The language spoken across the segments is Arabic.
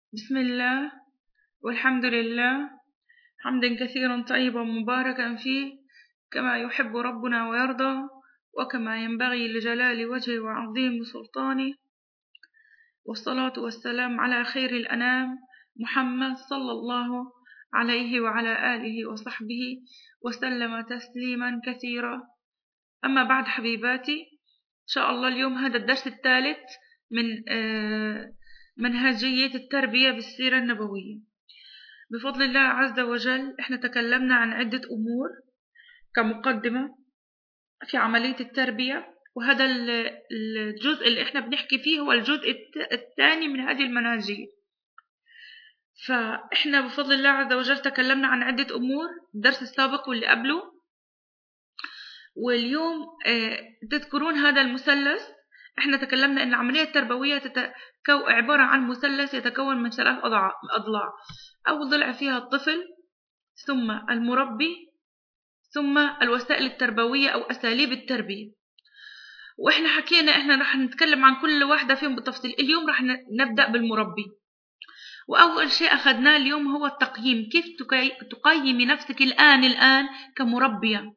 بسم الله والحمد لله حمدا كثيرا طيبا مباركا فيه كما يحب ربنا ويرضى وكما ينبغي لجلال وجهه وعظيم سلطانه، والصلاة والسلام على خير الأنام محمد صلى الله عليه وعلى آله وصحبه وسلم تسليما كثيرا. أما بعد حبيباتي، إن شاء الله اليوم هذا الدرس الثالث من منهجية التربية بالسيرة النبوية. بفضل الله عز وجل احنا تكلمنا عن عدة أمور كمقدمة في عملية التربية، وهذا الجزء اللي احنا بنحكي فيه هو الجزء الثاني من هذه المنهجية. فاحنا بفضل الله عز وجل تكلمنا عن عدة أمور الدرس السابق واللي قبله، واليوم تذكرون هذا المثلث. احنا تكلمنا ان العملية التربوية عبارة عن مثلث يتكون من 3 أضلاع. أول ضلع فيها الطفل، ثم المربي، ثم الوسائل التربوية أو أساليب التربية. وإحنا حكينا إحنا رح نتكلم عن كل واحدة فيهم بالتفصيل. اليوم رح نبدأ بالمربي، وأول شيء أخذناه اليوم هو التقييم. كيف تقيمي نفسك الآن كمربية؟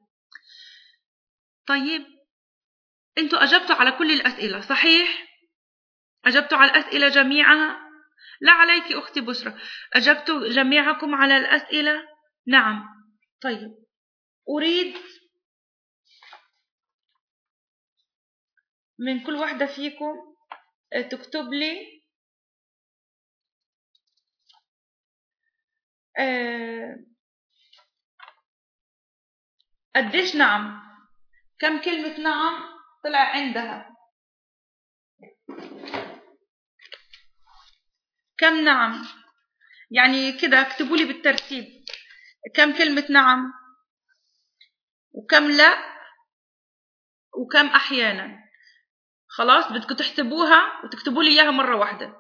طيب، أنتوا أجبتوا على كل الأسئلة صحيح؟ أجبتوا على الأسئلة جميعها؟ لا عليك أختي بشرى، أجبتوا جميعكم على الأسئلة؟ نعم. طيب، أريد من كل واحدة فيكم تكتب لي قديش نعم، كم كلمة نعم طلع عندها، كم نعم، يعني كده اكتبوا لي بالترتيب كم كلمة نعم وكم لا وكم أحيانا. خلاص بدكم تحسبوها وتكتبوا لي إياها مرة واحدة.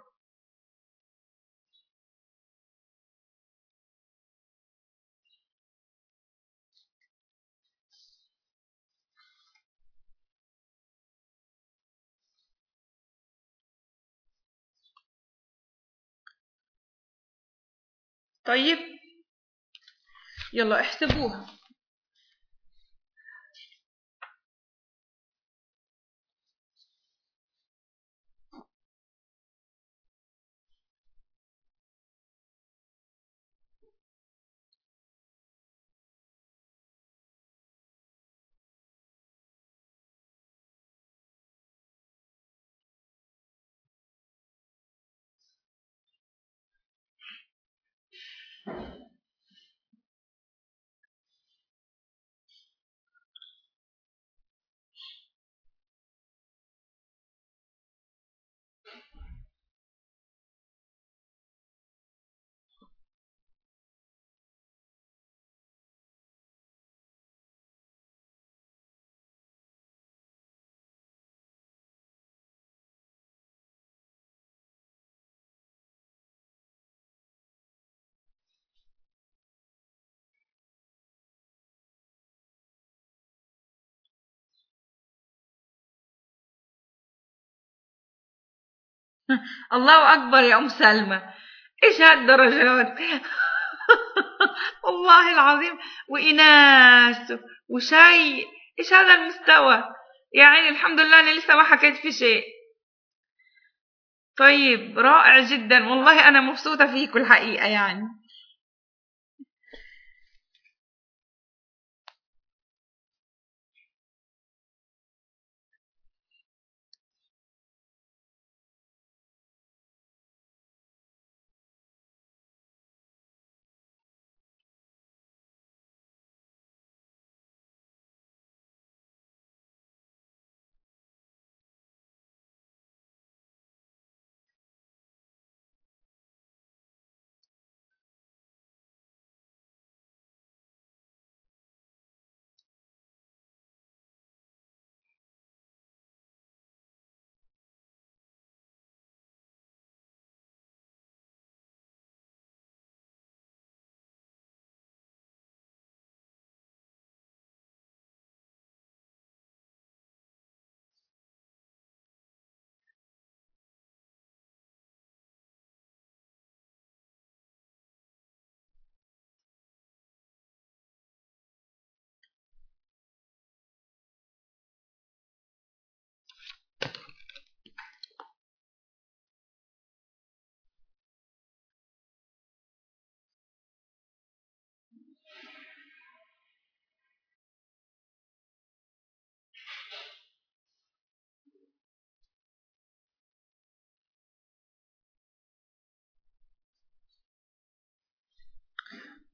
طيب يلا احسبوها. الله أكبر يا أم سلمى، إيش هالدرجات؟ والله العظيم، وإناث وشيء، إيش هذا المستوى؟ يعني الحمد لله أنا لسه ما حكيت في شيء. طيب رائع جدا، والله أنا مبسوطة فيكم الحقيقة يعني.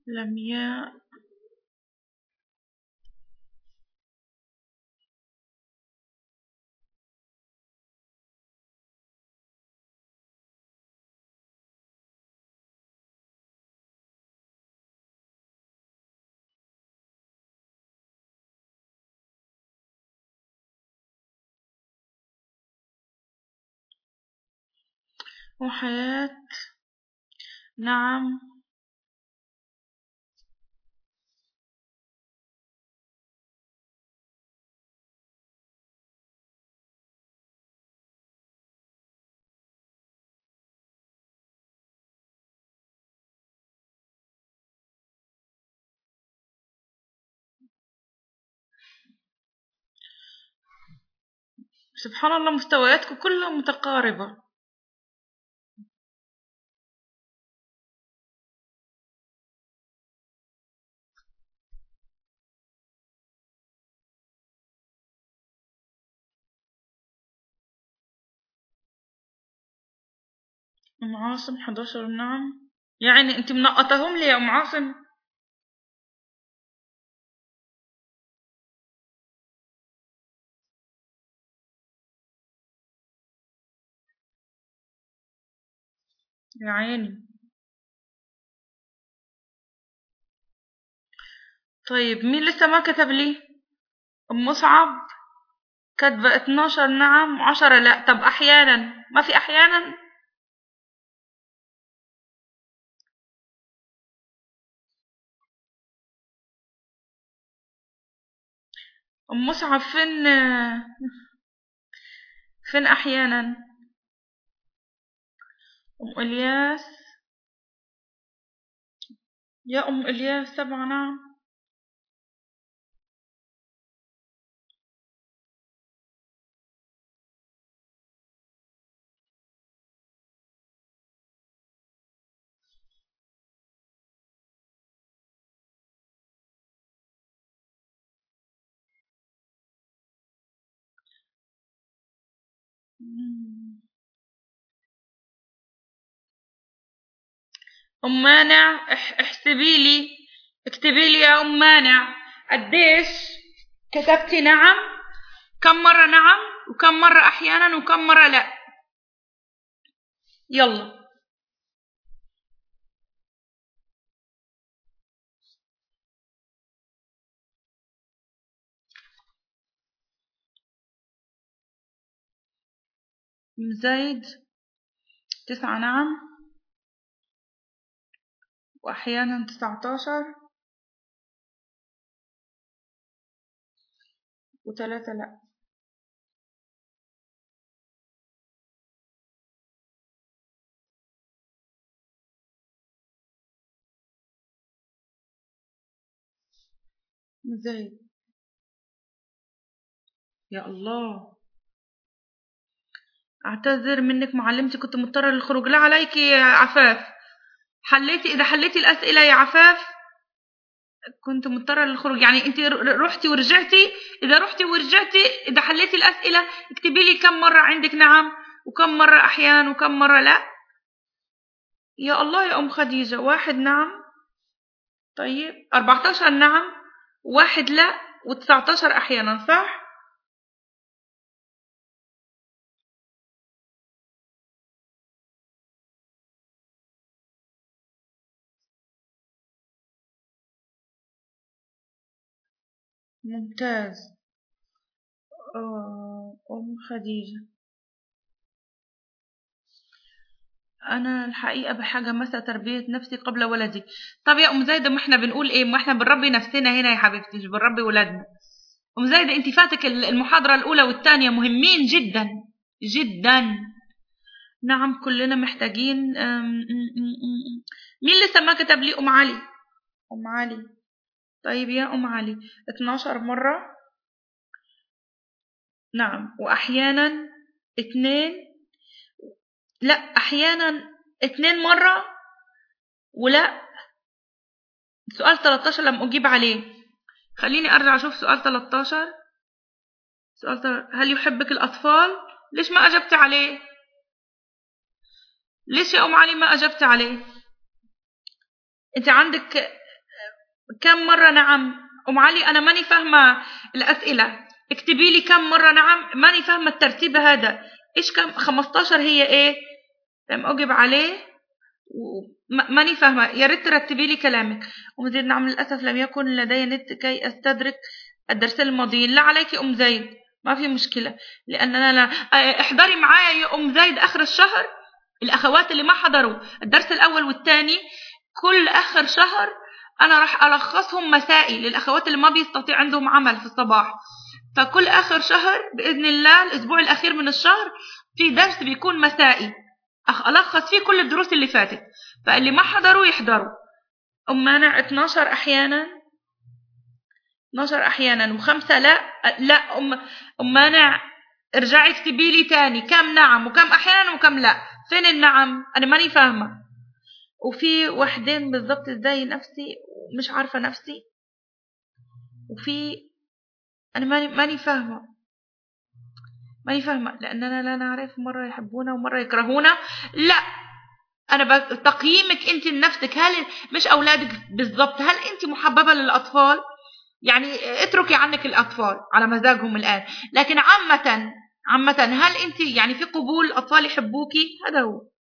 لمياء وحياة. نعم. سبحان الله، مستوياتكم كلها متقاربة. أم عاصم 11. نعم، يعني أنت منقطهم لي يا أم عاصم؟ يا عيني. طيب مين لسه ما كتب لي؟ أم مصعب كاتبة 12 نعم و10 لا. طب أحيانا، ما في أحيانا؟ أم مصعب فين أحيانا؟ أم إلياس، يا أم إلياس 7. نعم. أم مانع، احسبي لي، اكتبي لي يا أم مانع قديش كتبتي نعم، كم مرة نعم وكم مرة أحيانا وكم مرة لا. يلا. زايد 9. نعم وأحيانا 19 و3 لا. زايد. يا الله، أعتذر منك معلمتي، كنت مضطرة للخروج. لا عليك يا عفاف، إذا حليتي الأسئلة يا عفاف كنت مضطرة للخروج. يعني أنت رحتي ورجعتي، إذا رحتي ورجعتي إذا حليتي الأسئلة اكتبي لي كم مرة عندك نعم وكم مرة أحيانا وكم مرة لا. يا الله يا أم خديجة، 1 نعم، طيب 14 نعم، 1 لا، و19 أحيانا، صح؟ ممتاز. أم خديجة، أنا الحقيقة بحاجة مسا تربية نفسي قبل ولدي. طب يا أم زايدة، ما إحنا بنقول إيه؟ ما إحنا بنربي نفسنا هنا يا حبيبتي، مش بنربي ولادنا. أم زايدة، أنت فاتك المحاضرة الأولى والثانية، مهمين جدا جدا. نعم كلنا محتاجين. مين لسه ما كتب لي؟ أم علي. أم علي، طيب يا أم علي 12 مرة نعم، وأحيانا 2 لا، أحيانا 2 مرة ولا. سؤال 13 لم أجيب عليه، خليني أرجع أشوف سؤال 13. هل يحبك الأطفال؟ ليش ما أجبت عليه؟ ليش يا أم علي ما أجبت عليه؟ أنت عندك كم مرة نعم؟ أم علي أنا ماني فاهمة الأسئلة، اكتبي لي كم مرة نعم، ماني فاهمة الترتيب هذا، إيش كم 15 هي إيه؟ لم أجب عليه ماني فاهمة، يا ريت ترتبي لي كلامك. أم زيد نعم للأسف لم يكن لدي نت كي أستدرك الدرسين الماضيين. لا عليك يا أم زيد، ما في مشكلة، لأننا لا احضري معايا يا أم زيد آخر الشهر. الأخوات اللي ما حضروا الدرس الأول والثاني كل آخر شهر أنا راح ألخصهم مسائي للأخوات اللي ما بيستطيع عندهم عمل في الصباح. فكل آخر شهر بإذن الله الأسبوع الأخير من الشهر في درس بيكون مسائي ألخص فيه كل الدروس اللي فاتت، فاللي ما حضروا يحضروا. أم مانع 12 أحيانا، 12 أحيانا وخمسة لا. لا أم مانع ارجعي اكتبي لي تاني كم نعم وكم أحيانا وكم لا. فين النعم؟ أنا ماني فاهمة. وفي وحدين بالضبط ازاي نفسي مش عارفة نفسي. وفي أنا ماني فاهمة، ماني فاهمة لأننا لا نعرف، مرة يحبونا ومرة يكرهونا. لا أنا تقييمك أنت لنفسك، هل مش أولادك بالضبط، هل أنت محببة للأطفال؟ يعني اتركي عنك الأطفال على مزاجهم الآن، لكن عامة هل أنت يعني في قبول الأطفال يحبوكي؟ هذا هو.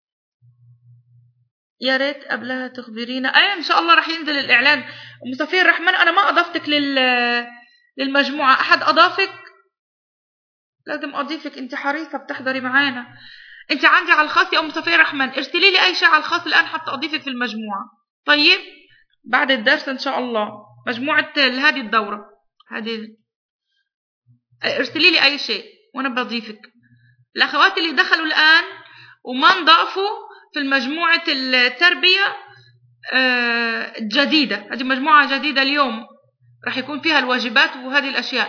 يا ريت قبلها تخبرينا. أي إن شاء الله راح ينزل الإعلان. أم صفية الرحمن أنا ما أضفتك للمجموعة، أحد أضافك؟ لازم أضيفك، أنت حريصة بتحضري معانا. أنت عندي على الخاص يا أم صفية الرحمن، ارسلي لي أي شيء على الخاص الآن حتى أضيفك في المجموعة. طيب بعد الدرس إن شاء الله مجموعة هذه الدورة هذه، ارسلي لي أي شيء وأنا بضيفك. الأخوات اللي دخلوا الآن وما انضافوا في المجموعة التربية الجديدة، هذه مجموعة جديدة اليوم راح يكون فيها الواجبات وهذه الأشياء.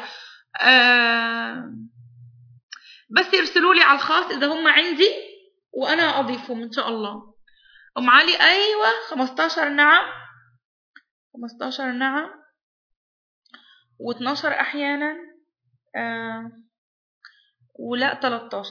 بس يرسلوا لي على الخاص إذا هم عندي وأنا أضيفهم إن شاء الله. أم علي أيوة 15 نعم، 15 نعم و12 أحيانا ولا 13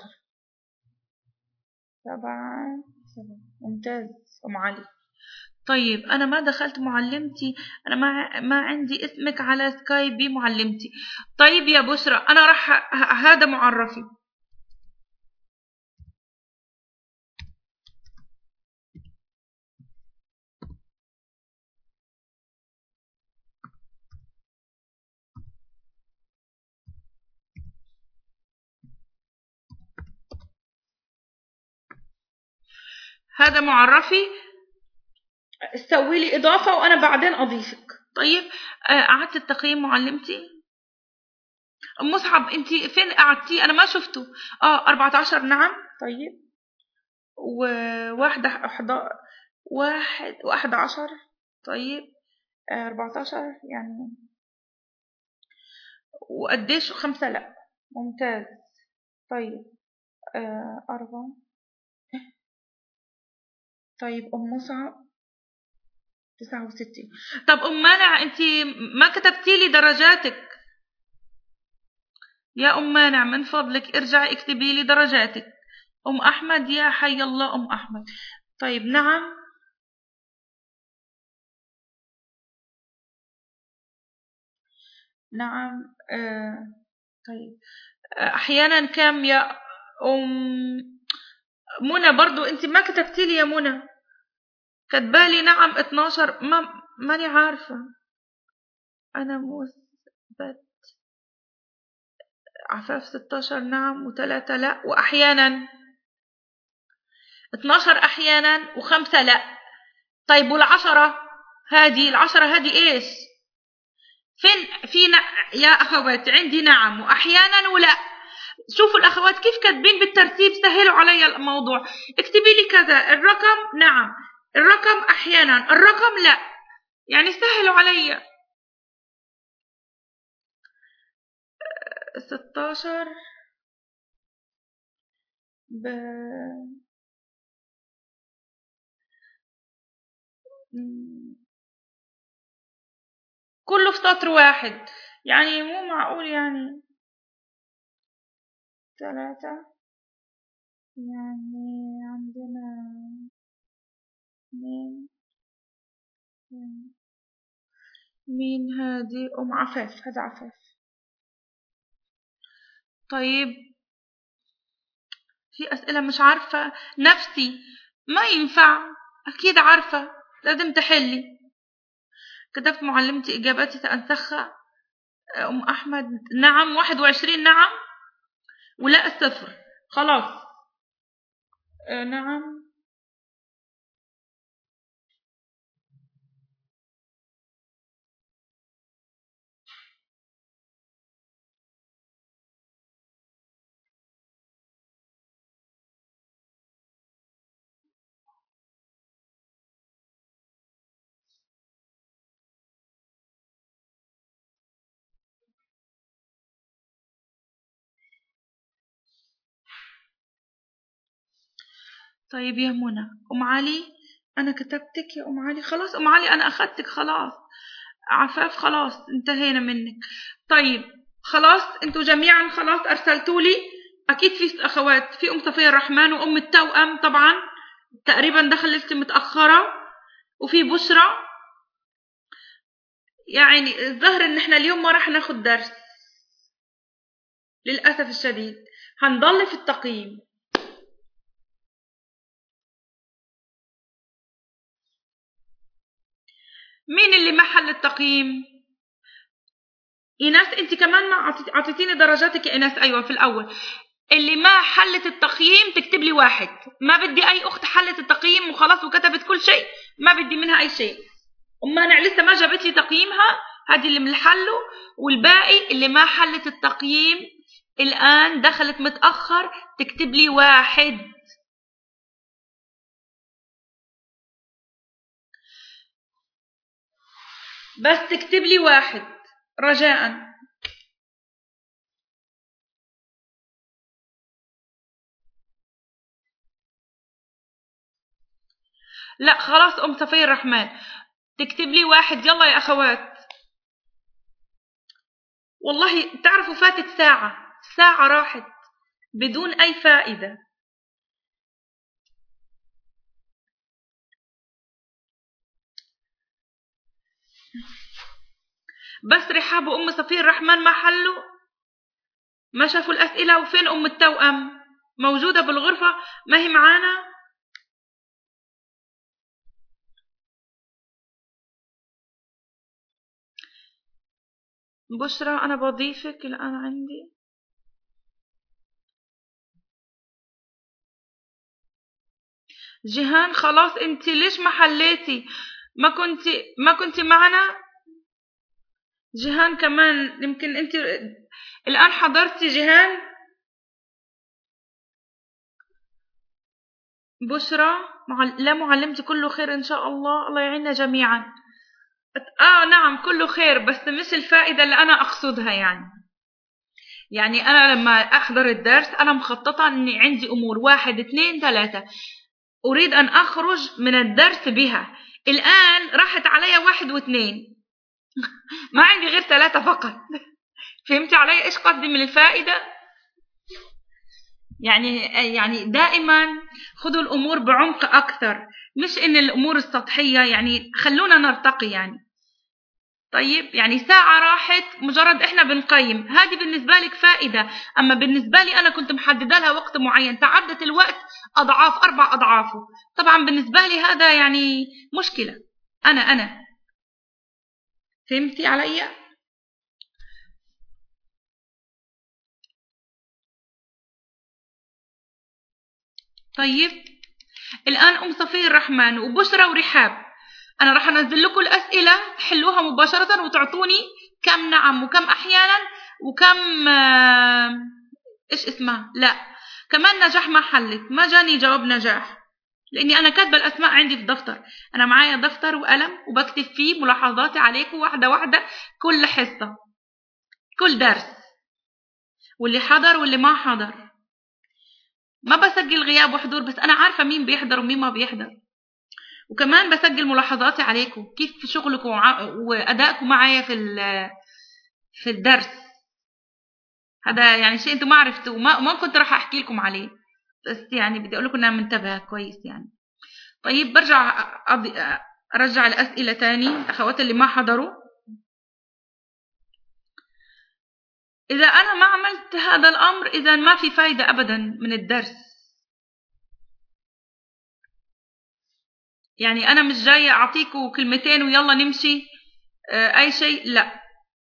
طبعا. ممتاز أم علي. طيب أنا ما دخلت معلمتي، أنا ما عندي اسمك على سكايبي معلمتي. طيب يا بشرى أنا راح هذا معرفي. هذا معرفي، سوي لي إضافة وأنا بعدين أضيفك. طيب قعدت التقييم معلمتي. مصعب أنت فين قعدتي؟ أنا ما شفته. 14 نعم. طيب وواحدة واحد عشر. طيب 14 يعني، وقديش 5 لا. ممتاز. طيب 4. طيب أم مصعب 69. طب أم مانع أنت ما كتبتي لي درجاتك. يا أم مانع من فضلك ارجعي اكتبي لي درجاتك. أم أحمد يا حي الله أم أحمد. طيب نعم. نعم طيب أحيانا كم يا أم منى؟ برضو أنت ما كتبتي لي يا منى، كتبالي نعم 12. ماني عارفة أنا مثبت. عفاف 16 نعم و3 لا، وأحيانا 12 أحيانا و5 لا. طيب والعشرة هذه، العشرة هذه إيش؟ فين في يا أخوات عندي نعم وأحيانا ولا. شوفوا الأخوات كيف كاتبين بالترتيب، سهلوا علي الموضوع. اكتبي لي كذا، الرقم نعم، الرقم أحيانا، الرقم لا، يعني سهلوا علي. 16 ب كله في سطر واحد، يعني مو معقول يعني 3. يعني عندنا 2. مين هادي؟ أم عفاف، هذا عفاف. طيب في أسئلة مش عارفة نفسي، ما ينفع، أكيد عارفة، لازم تحلي. كتبت معلمتي إجاباتي سأنسخها. أم أحمد نعم، 21 نعم، ولا الصفر خلاص. نعم. طيب يا منى، أم علي أنا كتبتك يا أم علي، خلاص أم علي أنا أخدتك خلاص. عفاف خلاص انتهينا منك. طيب خلاص انتوا جميعا خلاص أرسلتوا لي. أكيد في أخوات، في أم صفية الرحمن وأم التوأم طبعا تقريبا دخلت متأخرة، وفي بشرى. يعني الظاهر إن احنا اليوم ما راح ناخد درس للأسف الشديد، هنضل في التقييم. مين اللي محل التقييم؟ إيناس أنت كمان ما عطيتيني درجاتك يا إيناس. أيوة في الأول اللي ما حلت التقييم تكتب لي 1. ما بدي أي أخت حلت التقييم وخلاص وكتبت كل شيء، ما بدي منها أي شيء. أنا لسه ما جابت لي تقييمها، هذه اللي من حله. والباقي اللي ما حلت التقييم الآن دخلت متأخر تكتب لي 1. بس تكتب لي 1 رجاء. لا خلاص أم صفية الرحمن تكتب لي 1 يلا يا أخوات. والله تعرفوا فاتت ساعة راحت بدون أي فائدة. بس رحاب وأم صفية الرحمن ما حلوا، ما شافوا الأسئلة. وفين أم التوأم؟ موجودة بالغرفة، ما هي معانا؟ بشرى أنا بضيفك الآن عندي. جيهان خلاص أنت ليش ما حليتي؟ ما كنتي معنا. جيهان كمان يمكن أنت الآن حضرتي. جيهان بشرى لا معلمتي كله خير إن شاء الله، الله يعيننا جميعا. نعم كله خير، بس مش الفائدة اللي أنا أقصدها. يعني أنا لما أحضر الدرس أنا مخططة أني عندي أمور 1 2 3 أريد أن أخرج من الدرس بها. الآن راحت علي 1 و2 ما عندي غير 3 فقط. فهمتي علي إيش قصدي من الفائدة؟ يعني دائما خذوا الأمور بعمق أكثر، مش إن الأمور السطحية. يعني خلونا نرتقي. طيب يعني ساعة راحت مجرد إحنا بنقيم، هذه بالنسبة لك فائدة. أما بالنسبة لي أنا كنت محددة لها وقت معين، تعدت الوقت أضعاف 4 أضعافه. طبعا بالنسبة لي هذا يعني مشكلة. أنا فهمتي علي؟ طيب الآن أم صفية الرحمن وبشرى ورحاب أنا راح أنزل لكم الأسئلة تحلوها مباشرة وتعطوني كم نعم وكم أحيانا وكم إيش اسمها. لا كمان نجاح ما حلت، ما جاني جواب نجاح لأني أنا كاتبة الأسماء عندي في دفتر. أنا معايا دفتر وقلم وبكتب فيه ملاحظاتي عليكم واحدة واحدة، كل حصة كل درس، واللي حضر واللي ما حضر. ما بسجل غياب وحضور، بس أنا عارفة مين بيحضر ومين ما بيحضر. وكمان بسجل ملاحظاتي عليكم كيف شغلكم وأدائكم معايا في الدرس. هذا يعني شيء أنتم ما عرفتوا، ما كنت راح أحكي لكم عليه، بس يعني بدي أقول لكم أنا منتبهة كويس. طيب برجع أرجع الأسئلة تاني أخوات اللي ما حضروا. إذا أنا ما عملت هذا الأمر إذا ما في فايدة أبدا من الدرس. يعني أنا مش جاية أعطيكم كلمتين ويلا نمشي أي شيء، لا.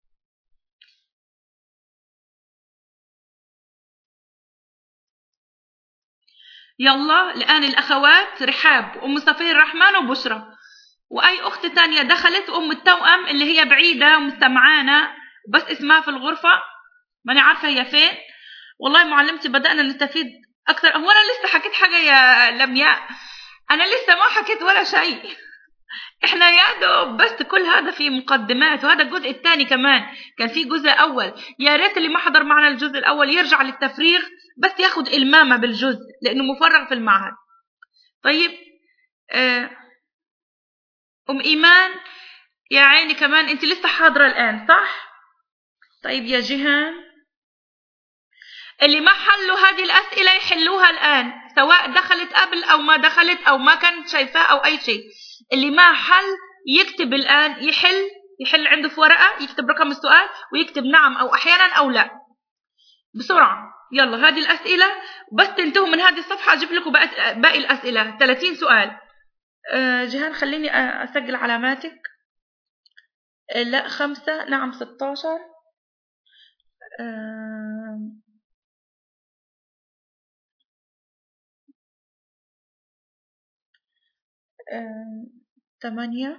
يلا الآن الأخوات رحاب وأم صفية الرحمن وبشرى وأي أخت تانية دخلت، أم التوأم اللي هي بعيدة ومستمعانا بس اسمها في الغرفة ماني عارفة هي فين. والله معلمتي بدأنا نستفيد أكثر. هو أنا لسه حكيت حاجة يا لمياء؟ أنا لسه ما حكيت ولا شيء. إحنا يا دوب بس كل هذا في مقدمات، وهذا الجزء الثاني كمان كان في جزء أول. يا ريت اللي ما حضر معنا الجزء الأول يرجع للتفريغ بس ياخد إلمامة بالجزء لأنه مفرغ في المعهد. طيب أم إيمان يا عيني كمان أنت لسه حاضرة الآن صح؟ طيب يا جيهان اللي ما حلوا هذه الأسئلة يحلوها الآن، سواء دخلت قبل أو ما دخلت أو ما كانت شايفاه أو أي شيء. اللي ما حل يكتب الآن، يحل عنده في ورقة، يكتب رقم السؤال ويكتب نعم أو أحيانا أو لا بسرعة. يلا هذه الأسئلة بس تنتهوا من هذه الصفحة أجيب لكم باقي الأسئلة 30 سؤال. جيهان خليني أسجل علاماتك. لا 5 نعم 16 8.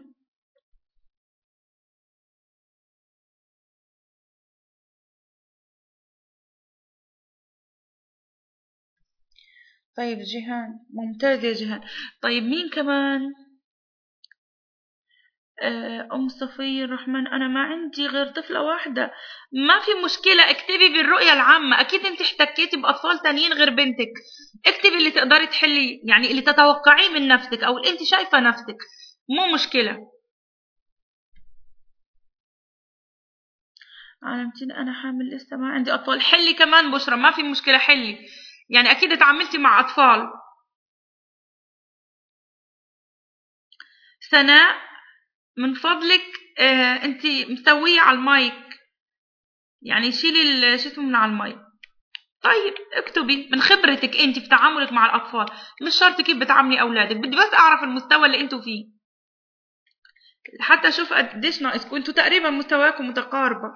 طيب جيهان ممتاز يا جيهان. طيب مين كمان؟ أم صفية الرحمن أنا ما عندي غير طفلة واحدة. ما في مشكلة اكتبي بالرؤية العامة، أكيد أنت احتكيتي بأطفال تانيين غير بنتك. اكتبي اللي تقدري تحلي، يعني اللي تتوقعيه من نفسك أو اللي أنت شايفة نفسك، مو مشكلة. علمتين أنا حامل لسه ما عندي أطفال. حلي كمان بشرى ما في مشكلة حلي، يعني أكيد اتعاملتي مع أطفال. سناء من فضلك أنت مسوية على المايك، يعني شيلي شو اسمه من على المايك. طيب اكتبي من خبرتك انت في تعاملك مع الاطفال، مش شرط كيف بتعاملي اولادك، بدي بس اعرف المستوى اللي انتوا فيه حتى اشوف قديش ناقصكم. انتوا تقريبا مستواكم متقاربه،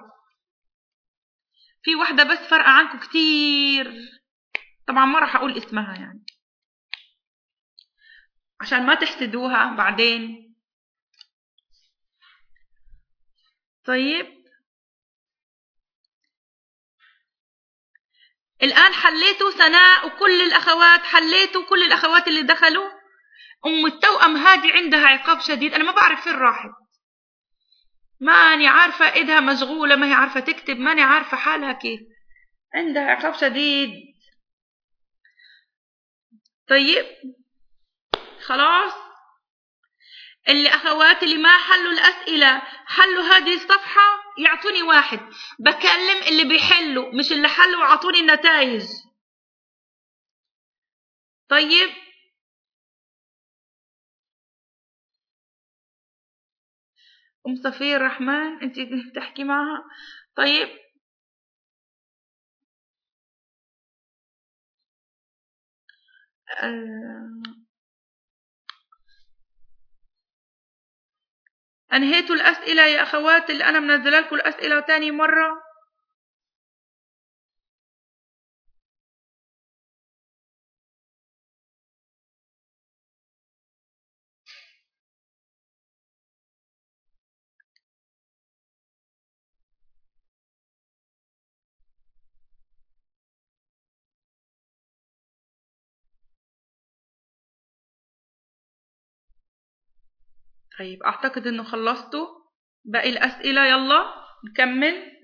في واحده بس فرقه عنكم كتير، طبعا ما راح اقول اسمها يعني عشان ما تحسدوها بعدين. طيب الان حليتوا سناء وكل الاخوات، حليتوا كل الاخوات اللي دخلوا. ام التوأم هذه عندها عقاب شديد، انا ما بعرف فين راحت، ماني عارفة إيدها مشغولة، ما هي عارفة تكتب، ماني عارفة حالها كيف، عندها عقاب شديد. طيب خلاص اللي أخواتي اللي ما حلوا الأسئلة حلوا هذه الصفحة يعطوني واحد، بكلم اللي بيحلوا مش اللي حلوا وعطوني النتائج. طيب أم صفية الرحمن أنت تحكي معها. طيب أنهيتوا الأسئلة يا أخوات اللي أنا منزله لكم الأسئلة تاني مرة؟ طيب أعتقد إنه خلصتوا باقي الأسئلة، يلا نكمل.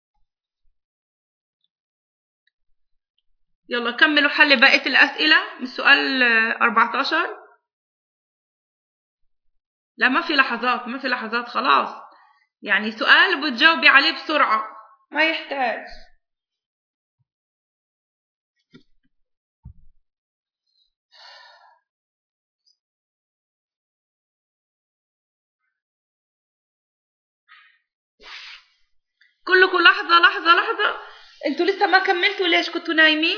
يلا كملوا حل بقية الأسئلة من سؤال 14. لا ما في لحظات، ما في لحظات خلاص، يعني سؤال بتجاوبي عليه بسرعة ما يحتاج. كلكم لحظة لحظة لحظة. انتوا لسه ما كملتوا؟ ليش كنتوا نايمين؟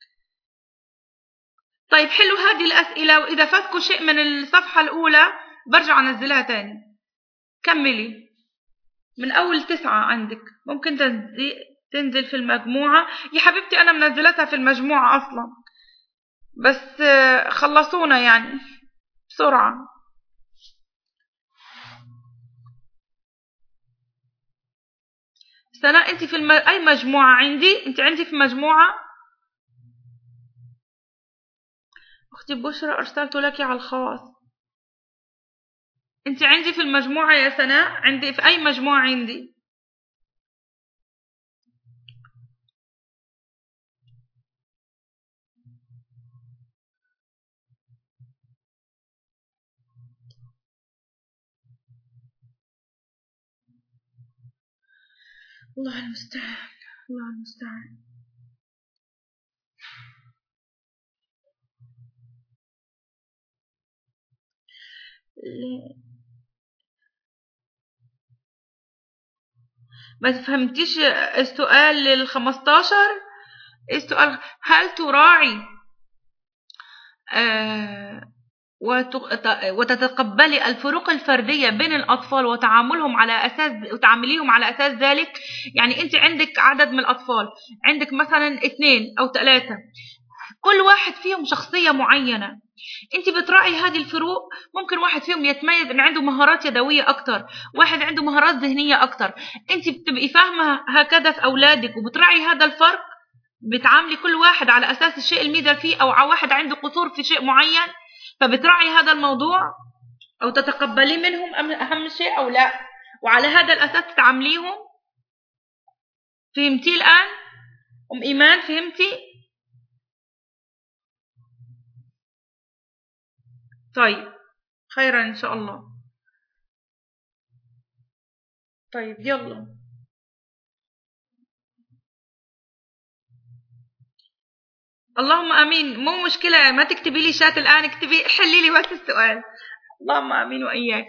طيب حلو هذه الأسئلة، وإذا فاتكم شيء من الصفحة الأولى برجع أنزلها تاني. كملي من أول 9 عندك، ممكن تنزل في المجموعة. يا حبيبتي أنا منزلتها في المجموعة أصلا، بس خلصونا يعني بسرعة. سناء أنت في أي مجموعة عندي؟ أنت عندي في مجموعة؟ أختي بشرى أرسلت لك على الخاص. أنت عندي في المجموعة يا سناء؟ عندي في أي مجموعة عندي؟ الله المستعان، الله المستعان. ما فهمتيش السؤال ال15؟ السؤال: هل تراعي وتتقبلي الفروق الفردية بين الأطفال وتعامليهم على أساس ذلك؟ يعني أنت عندك عدد من الأطفال، عندك مثلا 2 أو 3، كل واحد فيهم شخصية معينة، أنت بتراعي هذه الفروق. ممكن واحد فيهم يتميز إن عنده مهارات يدوية أكتر، واحد عنده مهارات ذهنية أكتر. أنت بتبقي فاهمة هكذا في أولادك وبتراعي هذا الفرق، بتعاملي كل واحد على أساس الشيء الميزة فيه، أو واحد عنده قصور في شيء معين فبتراعي هذا الموضوع، أو تتقبلي منهم أهم شيء أو لا، وعلى هذا الأساس تعامليهم. فهمتي الآن أم إيمان؟ فهمتي؟ طيب خيرا إن شاء الله. طيب يلا. اللهم آمين. مو مشكلة، ما تكتبي لي شات الآن، اكتبي حلي لي بس السؤال. اللهم آمين وإياك.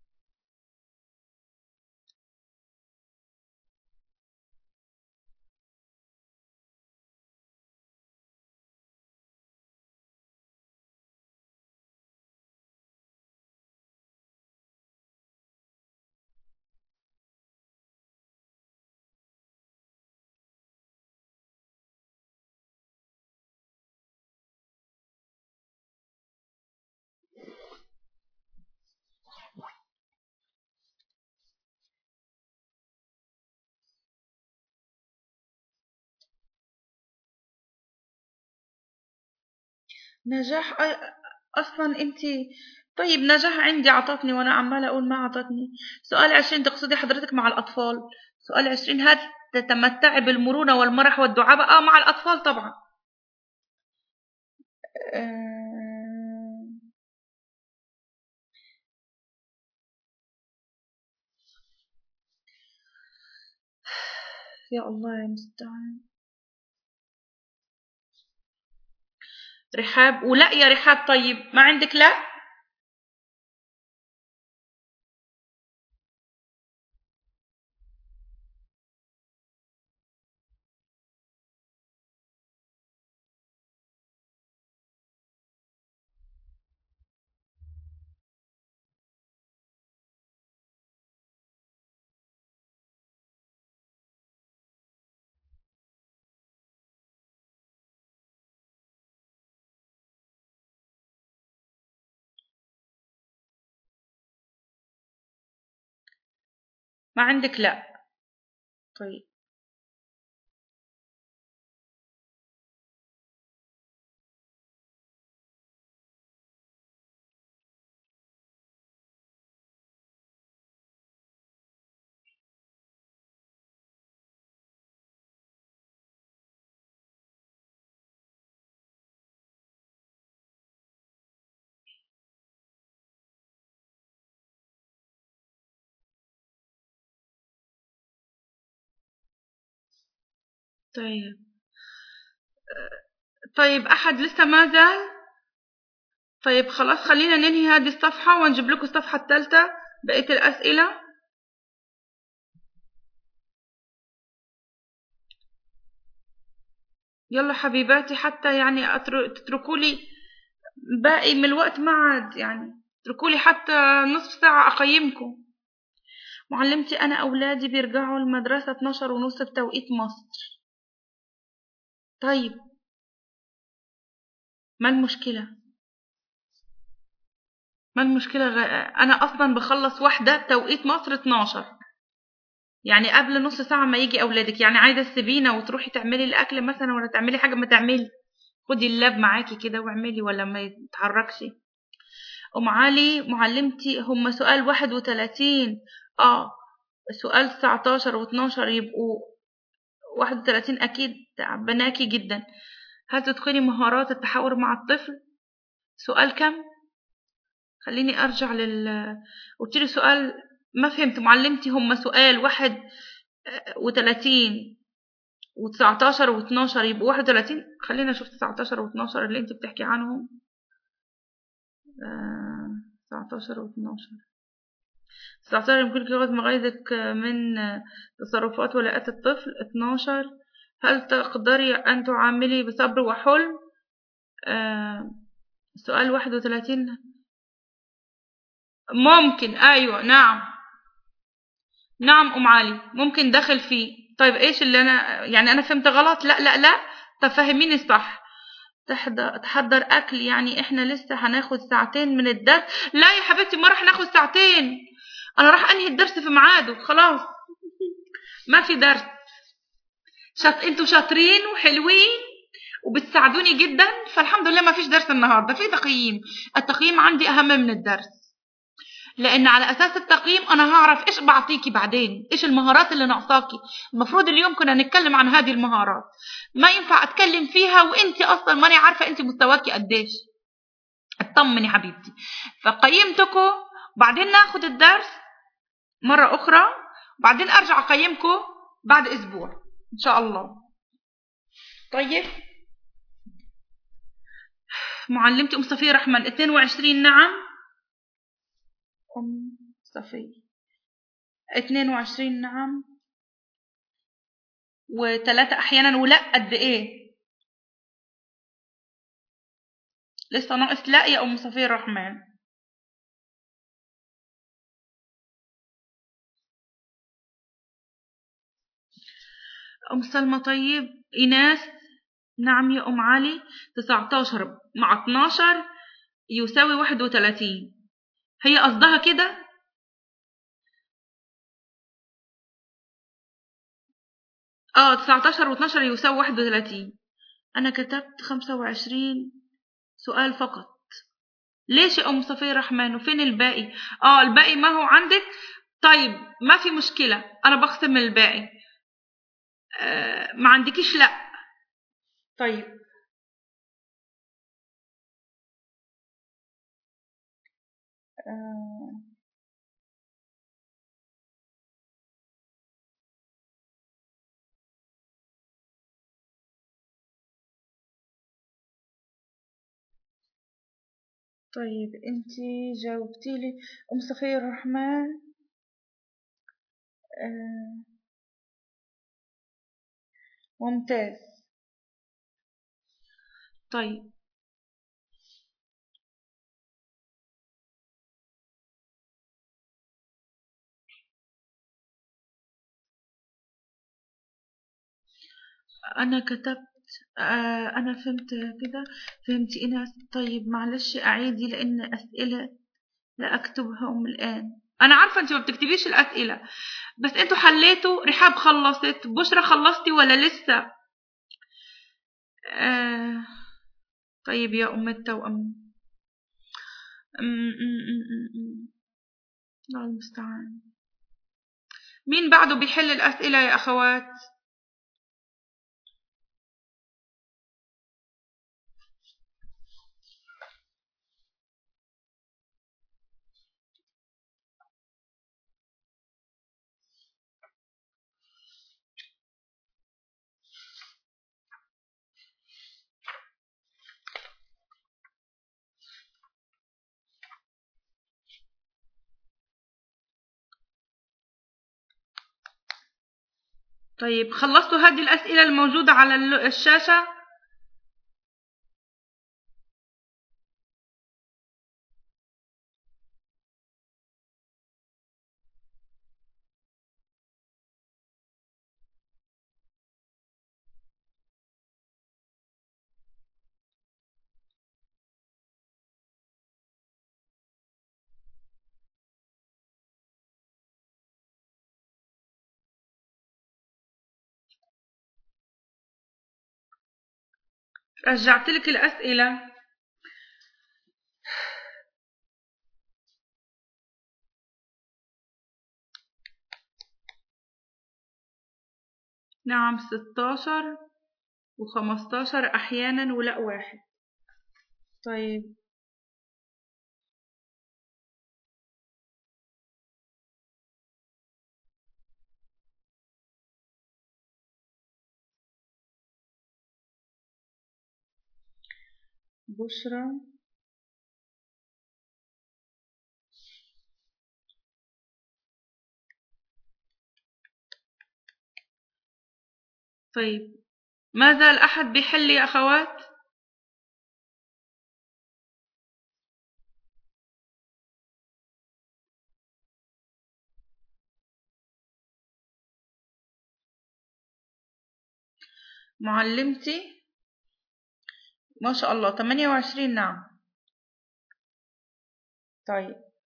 نجاح أصلا أنت. طيب نجاح عندي عطتني وأنا عمالة أقول ما عطتني. سؤال 20 تقصدي حضرتك مع الأطفال؟ سؤال 20: هل تتمتعي بالمرونة والمرح والدعابة؟ مع الأطفال طبعا. يا الله يا مستعان. رحاب ولا يا رحاب؟ طيب ما عندك لا؟ ما عندك لا؟ طيب طيب طيب أحد لسه ما زال؟ طيب خلاص خلينا ننهي هذه الصفحة ونجيب لكم الصفحة الثالثة بقية الأسئلة. يلا حبيباتي، حتى يعني تتركوا لي باقي من الوقت، ما عاد يعني اتركوا لي حتى نصف ساعة أقيمكم. معلمتي أنا أولادي بيرجعوا المدرسة 12:30 بتوقيت مصر. طيب ما المشكلة؟ ما المشكلة؟ أنا أصلا بخلص واحدة بتوقيت مصر 12، يعني قبل نص ساعة ما يجي أولادك. يعني عايزة تسيبينا وتروحي تعملي الأكل مثلا ولا تعملي حاجة؟ ما تعملي، خدي اللاب معاكي كده واعملي ولا ما يتحركش. أم علي معلمتي هم سؤال 31، سؤال 19 و12 يبقوا 31 أكيد تعبناكي جدا. هل تدخلي مهارات التحاور مع الطفل؟ سؤال كم؟ خليني أرجع قلت لي سؤال، ما فهمت معلمتي. هم سؤال 31 و19 و12 يبقوا 31. خلينا نشوف 19 و12 اللي انت بتحكي عنهم. 19 و12. 19 يمكن لغة مغايظك من تصرفات ولاءات الطفل. 12 هل تقدري أن تعاملي بصبر وحلم؟ سؤال 31 ممكن، أيوة نعم نعم أم علي ممكن داخل فيه. طيب إيش اللي أنا يعني أنا فهمت غلط؟ لا لا لا، طب فهميني صح. تحضر أكل، يعني إحنا لسه هناخد ساعتين من الدرس. لا يا حبيبتي ما راح ناخد ساعتين، أنا راح أنهي الدرس في ميعاده خلاص، ما في درس. انتوا شاطرين وحلوين وبتساعدوني جدا، فالحمد لله ما فيش درس النهارده، في تقييم. التقييم عندي أهم من الدرس، لأن على أساس التقييم أنا هعرف إيش بعطيكي بعدين، إيش المهارات اللي ناقصاكي. المفروض اليوم كنا نتكلم عن هذه المهارات، ما ينفع أتكلم فيها وإنتي أصلا ماني عارفة إنتي مستواكي قديش. اطمني حبيبتي. فقيمتكم، بعدين ناخد الدرس مرة أخرى، بعدين أرجع أقيمكم بعد أسبوع إن شاء الله. طيب معلمتي أم صفية رحمن 22 نعم. أم صفية 22 نعم، و3 أحيانا، ولا قد إيه؟ لسه ناقص لا يا أم صفية رحمن. أم سلمى طيب. إيناس نعم يا أم علي. 19 مع 12 يساوي 31، هي قصدها كده. 19 و12 يساوي 31. أنا كتبت 25 سؤال فقط. ليش يا أم صفية رحمن وفين الباقي؟ الباقي ما هو عندك. طيب ما في مشكلة، أنا بقسم الباقي. ما عندكيش لا. طيب طيب انتي جاوبتي لي أم صفية الرحمن. ممتاز. طيب أنا كتبت. أنا فهمت كده. فهمتي إيناس. طيب معلش أعيدي لأن أسئلة لا أكتبهم الآن. أنا عارفة أنت ما بتكتبيش الأسئلة، بس أنتوا حليتوا. رحاب خلصت، بشرى خلصتي ولا لسه؟ طيب يا أم التوأم. الله المستعان. مين بعده بيحل الأسئلة يا أخوات؟ طيب خلصتوا هذه الأسئلة الموجودة على الشاشة؟ رجعت لك الأسئلة. نعم 16 و15 أحيانا ولا واحد. طيب بشرى طيب ما زال أحد بيحل يا أخوات؟ معلمتي ما شاء الله 28. نعم طيب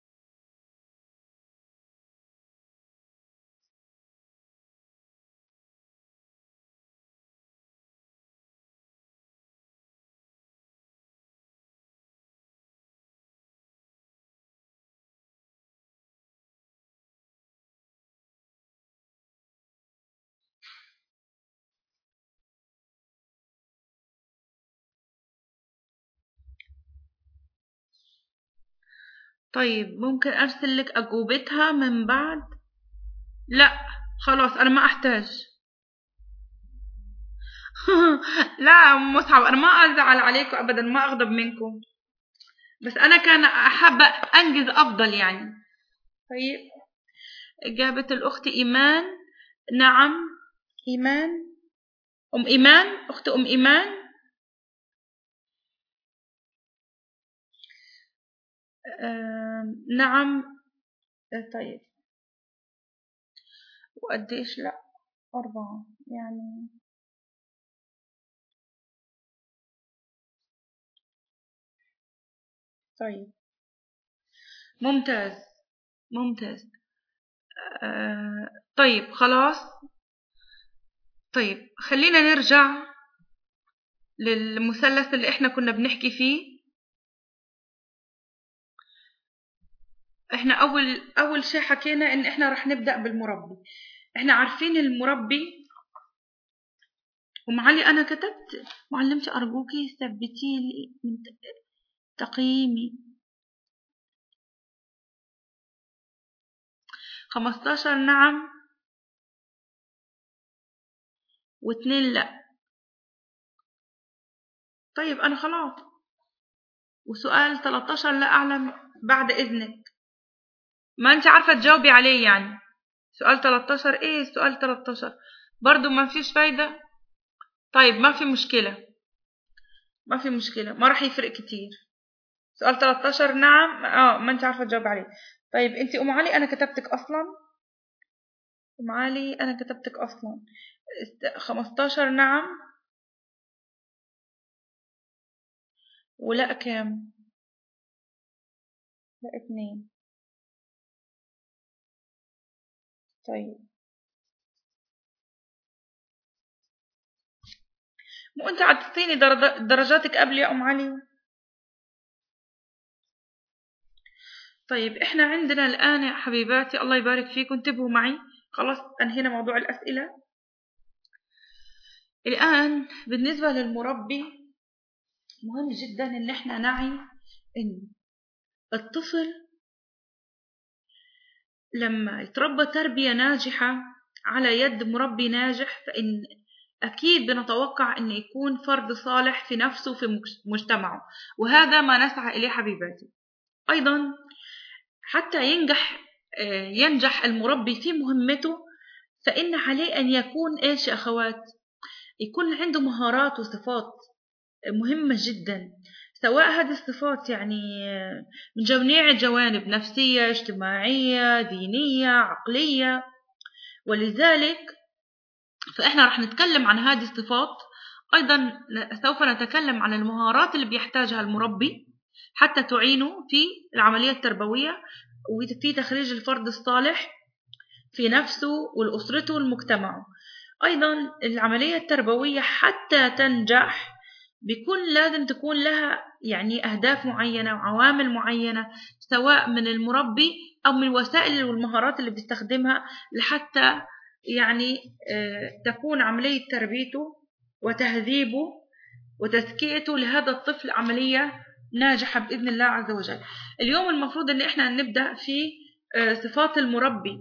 طيب ممكن أرسل لك أجوبتها من بعد؟ لا خلاص أنا ما أحتاج. لا مصعب، أنا ما أزعل عليكم أبدا، ما أغضب منكم، بس أنا كان أحب أنجز أفضل يعني. طيب إجابة الأخت إيمان. نعم إيمان، أم إيمان، أخت أم إيمان. نعم. طيب وقديش؟ لا 4 يعني. طيب ممتاز ممتاز. طيب خلاص. طيب خلينا نرجع للمثلث اللي احنا كنا بنحكي فيه. احنا اول شيء حكينا ان احنا رح نبدأ بالمربي. احنا عارفين المربي. ومعلي انا كتبت، معلمتي ارجوكي ثبتي لي من تقييمي. 15 نعم و2 لا. طيب انا خلاص. وسؤال 13 لا اعلم بعد اذنك. ما انت عارفة تجاوبي عليه يعني. سؤال 13 ايه؟ سؤال 13 برضو ما فيش فايدة. طيب ما في مشكلة، ما في مشكلة، ما راح يفرق كتير. سؤال 13 نعم ما انت عارفة تجاوب عليه. طيب انت ام علي انا كتبتك اصلا. ام علي انا كتبتك اصلا. 15 نعم ولا كام؟ لا 2. طيب مو انت عطيتيني درجاتك قبل يا ام علي. طيب احنا عندنا الان يا حبيباتي الله يبارك فيكم، انتبهوا معي. خلاص انهينا موضوع الاسئله. الان بالنسبه للمربي مهم جدا ان احنا نعي ان الطفل لما يتربى تربيه ناجحه على يد مربي ناجح فان اكيد بنتوقع ان يكون فرد صالح في نفسه وفي مجتمعه، وهذا ما نسعى اليه حبيباتي. ايضا حتى ينجح المربي في مهمته فإن عليه أن يكون إيش يا أخوات؟ يكون عنده مهارات وصفات مهمة جدا، سواء هذه الصفات يعني من جميع الجوانب، نفسية اجتماعية دينية عقلية. ولذلك فإحنا رح نتكلم عن هذه الصفات. أيضا سوف نتكلم عن المهارات اللي بيحتاجها المربي حتى تعينه في العملية التربوية وفي تخريج الفرد الصالح في نفسه والأسرته والمجتمع. أيضا العملية التربوية حتى تنجح بيكون لازم تكون لها يعني أهداف معينة وعوامل معينة، سواء من المربي أو من الوسائل والمهارات اللي بيستخدمها لحتى يعني تكون عملية تربيته وتهذيبه وتزكيته لهذا الطفل عملية ناجحة بإذن الله عز وجل. اليوم المفروض أن إحنا نبدأ في صفات المربي.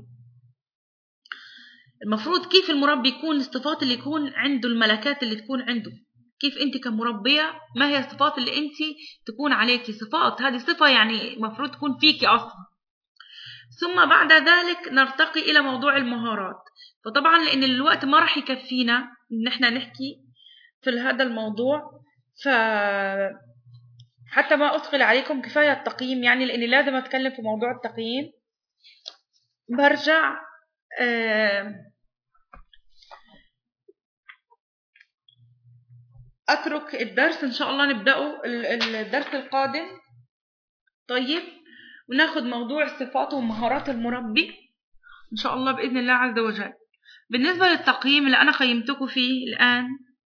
المفروض كيف المربي يكون، الصفات اللي يكون عنده، الملكات اللي تكون عنده، كيف أنت كمربية ما هي الصفات اللي أنت تكون عليكي صفات، هذه صفة يعني المفروض تكون فيكي أصلا. ثم بعد ذلك نرتقي إلى موضوع المهارات. فطبعا لأن الوقت ما راح يكفينا إن احنا نحكي في هذا الموضوع، حتى ما أثقل عليكم كفاية التقييم يعني، لأني لازم أتكلم في موضوع التقييم. برجع أترك الدرس إن شاء الله نبدأه الدرس القادم. طيب، وناخد موضوع صفات ومهارات المربي إن شاء الله بإذن الله عز وجل. بالنسبة للتقييم اللي أنا قيمتكم فيه الآن،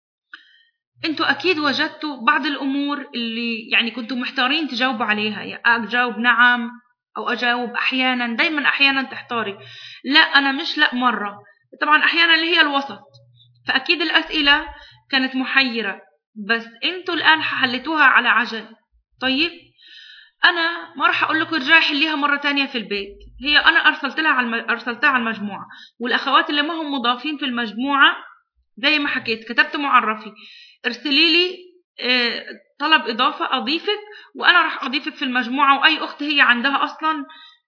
أنتوا أكيد وجدتوا بعض الأمور اللي يعني كنتوا محتارين تجاوبوا عليها، يعني أجاوب نعم أو أجاوب أحيانا. دايما أحيانا تحتاري، لا أنا مش لا مرة، طبعا أحيانا اللي هي الوسط. فأكيد الأسئلة كانت محيرة، بس أنتوا الآن حلتوها على عجل. طيب، أنا ما راح أقول لكم ارجعي حليها مرة تانية في البيت، هي أنا أرسلتها على المجموعة، والأخوات اللي ما هم مضافين في المجموعة زي ما حكيت كتبت معرفي، ارسلي لي طلب إضافة أضيفك، وأنا راح أضيفك في المجموعة، وأي أخت هي عندها أصلا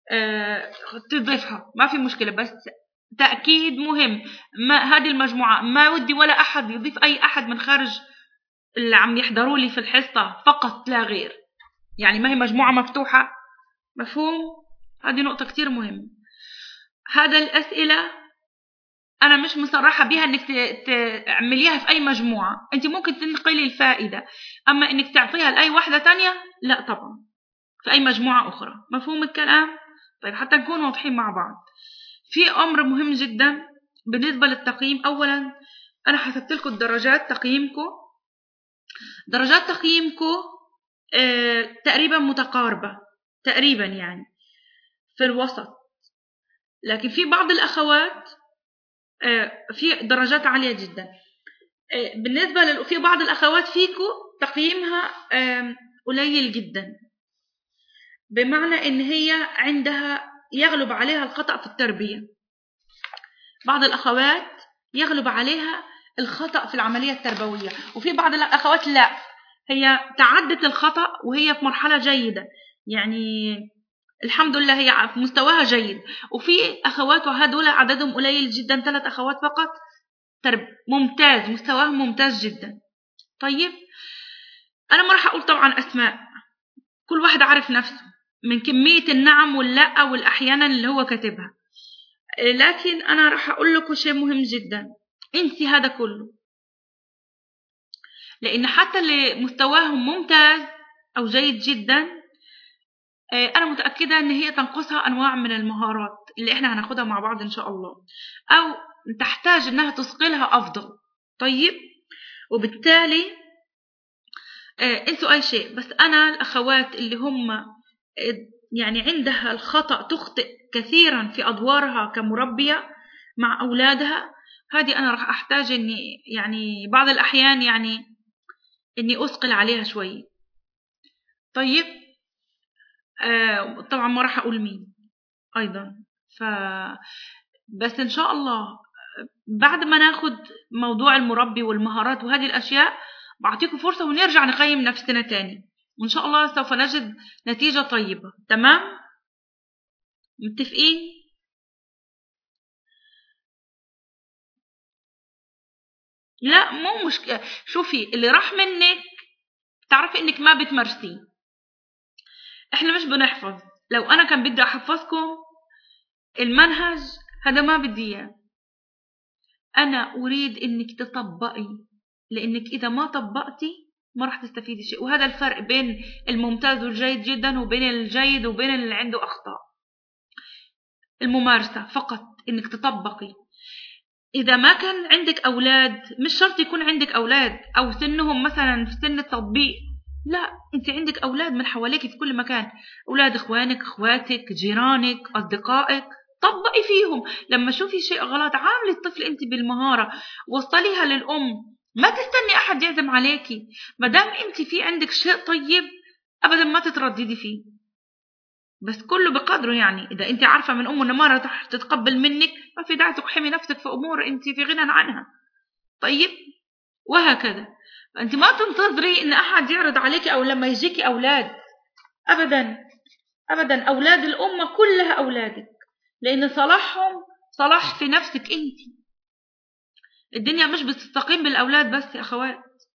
تضيفها، ما في مشكلة. بس تأكيد مهم، ما هذه المجموعة ما ودي ولا أحد يضيف أي أحد من خارج اللي عم يحضروا لي في الحصة فقط لا غير، يعني ما هي مجموعة مفتوحة. مفهوم؟ هذه نقطة كتير مهمة. هذا الأسئلة أنا مش مصرحة بها إنك تعمليها في أي مجموعة، أنت ممكن تنقلي الفائدة، أما إنك تعطيها لأي واحدة تانية لا طبعا، في أي مجموعة أخرى. مفهوم الكلام؟ طيب، حتى نكون واضحين مع بعض. في أمر مهم جدا بالنسبة للتقييم. أولا أنا حسبت لكم درجات تقييمكم. درجات تقييمكم تقريبا متقاربة، تقريبا يعني في الوسط، لكن في بعض الأخوات في درجات عالية جدا. بالنسبة في بعض الأخوات فيكم تقييمها قليل جدا، بمعنى إن هي عندها يغلب عليها الخطأ في التربية. بعض الأخوات يغلب عليها الخطأ في العملية التربوية، وفي بعض الأخوات لا، هي تعدت الخطأ وهي في مرحلة جيدة، يعني الحمد لله هي في مستواها جيد. وفي أخوات وهدول عددهم قليل جدا، 3 أخوات فقط ممتاز، مستواهم ممتاز جدا. طيب، أنا ما راح أقول طبعا أسماء، كل واحد عارف نفسه من كمية النعم واللا والأحيانا اللي هو كاتبها، لكن أنا راح أقول لكم شيء مهم جدا، انسي هذا كله، لأن حتى اللي مستواهم ممتاز أو جيد جدا أنا متأكدة أن هي تنقصها أنواع من المهارات اللي إحنا هناخدها مع بعض إن شاء الله، أو تحتاج أنها تثقلها أفضل. طيب، وبالتالي انسوا أي شيء. بس أنا الأخوات اللي هم يعني عندها الخطأ، تخطئ كثيرا في أدوارها كمربية مع أولادها، هذه أنا راح أحتاج أني يعني بعض الأحيان يعني أني أثقل عليها شوي. طيب، طبعا ما راح أقول مين أيضا. بس إن شاء الله بعد ما ناخد موضوع المربي والمهارات وهذه الأشياء بعطيكم فرصة ونرجع نقيم نفسنا تاني، وإن شاء الله سوف نجد نتيجة طيبة. تمام؟ متفقين؟ لا مو مشكلة. شوفي، اللي راح منك تعرفي إنك ما بتمارسيه. إحنا مش بنحفظ. لو أنا كان بدي أحفظكم المنهج هذا ما بدي إياه، أنا أريد إنك تطبقي، لأنك إذا ما طبقتي ما راح تستفيدي شيء. وهذا الفرق بين الممتاز والجيد جدا وبين الجيد وبين اللي عنده أخطاء. الممارسة فقط، إنك تطبقي. إذا ما كان عندك أولاد، مش شرط يكون عندك أولاد أو سنهم مثلا في سن التطبيق، لا، أنت عندك أولاد من حواليك في كل مكان، أولاد إخوانك، إخواتك، جيرانك، أصدقائك، طبقي فيهم. لما شوفي شيء غلط عاملي الطفل أنت بالمهارة، وصليها للأم، ما تستني أحد يعزم عليكي. ما دام أنت في عندك شيء طيب أبدا ما تترددي فيه، بس كله بقدره. يعني إذا أنت عارفة من إنه ما راح تتقبل منك، ما في داعي تقحمي نفسك في أمور أنت في غنى عنها. طيب، وهكذا. أنت ما تنتظري إن أحد يعرض عليك أو لما يجيكي أولاد، أبدا أبدا. أولاد الأمة كلها أولادك، لأن صلاحهم صلاح في نفسك أنت. الدنيا مش بتستقيم بالأولاد بس يا أخوات.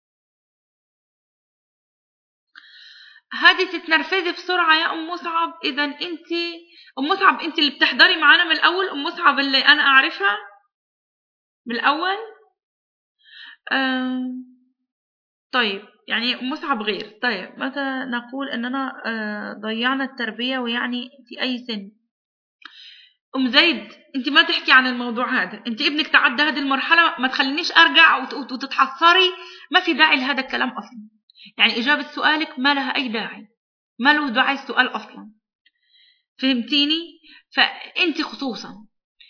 هذه تتنرفزي بسرعة يا أم مصعب. إذا أنت أم مصعب، أنت اللي بتحضري معانا من الأول، أم مصعب اللي أنا أعرفها من الأول. طيب، يعني أم مصعب غير. طيب، متى نقول أننا ضيعنا التربية ويعني في أي سن؟ أم زيد، أنت ما تحكي عن الموضوع هذا. أنت ابنك تعدى هذه المرحلة، ما تخلينيش أرجع وتتحصري. ما في داعي لهذا الكلام أصلا. يعني إجابة سؤالك ما لها أي داعي، ما له داعي السؤال أصلا. فهمتيني؟ فأنت خصوصا،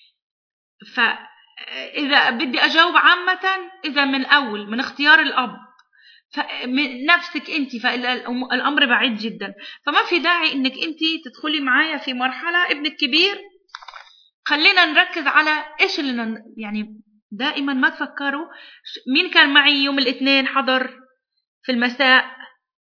فإذا بدي أجاوب عامة، إذا من أول من اختيار الأب من نفسك أنت، فالأمر بعيد جدا. فما في داعي إنك أنت تدخلي معايا في مرحلة ابنك كبير. خلينا نركز على إيش اللي يعني دائما ما تفكروا مين كان معي يوم الاثنين حضر في المساء.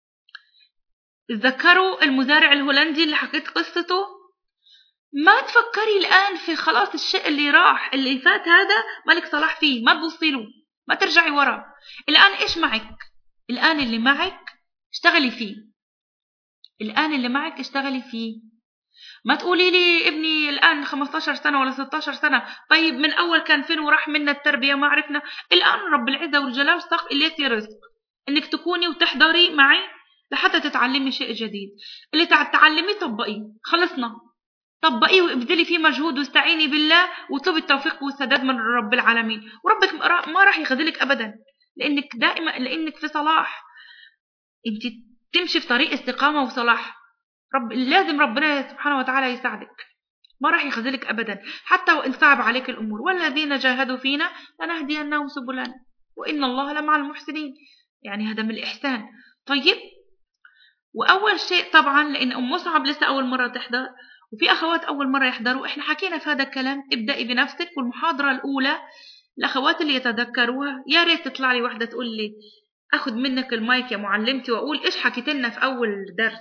تذكروا المزارع الهولندي اللي حكيت قصته؟ ما تفكري الآن في خلاص الشيء اللي راح اللي فات، هذا مالك صلاح فيه، ما تبصي له، ما ترجعي ورا. الآن إيش معك؟ الآن اللي معك اشتغلي فيه. الآن اللي معك اشتغلي فيه. ما تقولي لي ابني الآن 15 سنة ولا 16 سنة. طيب من أول كان فين وراح منا التربية؟ ما عرفنا. الآن رب العزة والجلال ساق إليك رزق إنك تكوني وتحضري معي لحتى تتعلمي شيء جديد. اللي تعلمي طبقيه. خلصنا، طبقيه وابذلي فيه مجهود واستعيني بالله واطلبي التوفيق والسداد من رب العالمين، وربك ما راح يخذلك أبدا، لأنك في صلاح. انت تمشي في طريق استقامة وصلاح. لازم ربنا سبحانه وتعالى يساعدك، ما راح يخذلك أبدا حتى وإن صعب عليك الأمور. والذين جاهدوا فينا لنهدينهم سبلنا وإن الله لمع المحسنين. يعني هذا من الإحسان. طيب، وأول شيء طبعا لأن أم مصعب لسه أول مرة تحضر وفي أخوات أول مرة يحضروا، إحنا حكينا في هذا الكلام. ابدأي بنفسك. والمحاضرة الأولى الأخوات اللي يتذكروها، يا ريت تطلع لي واحدة تقول لي أخذ منك المايك يا معلمتي وأقول إيش حكيت لنا في أول درس.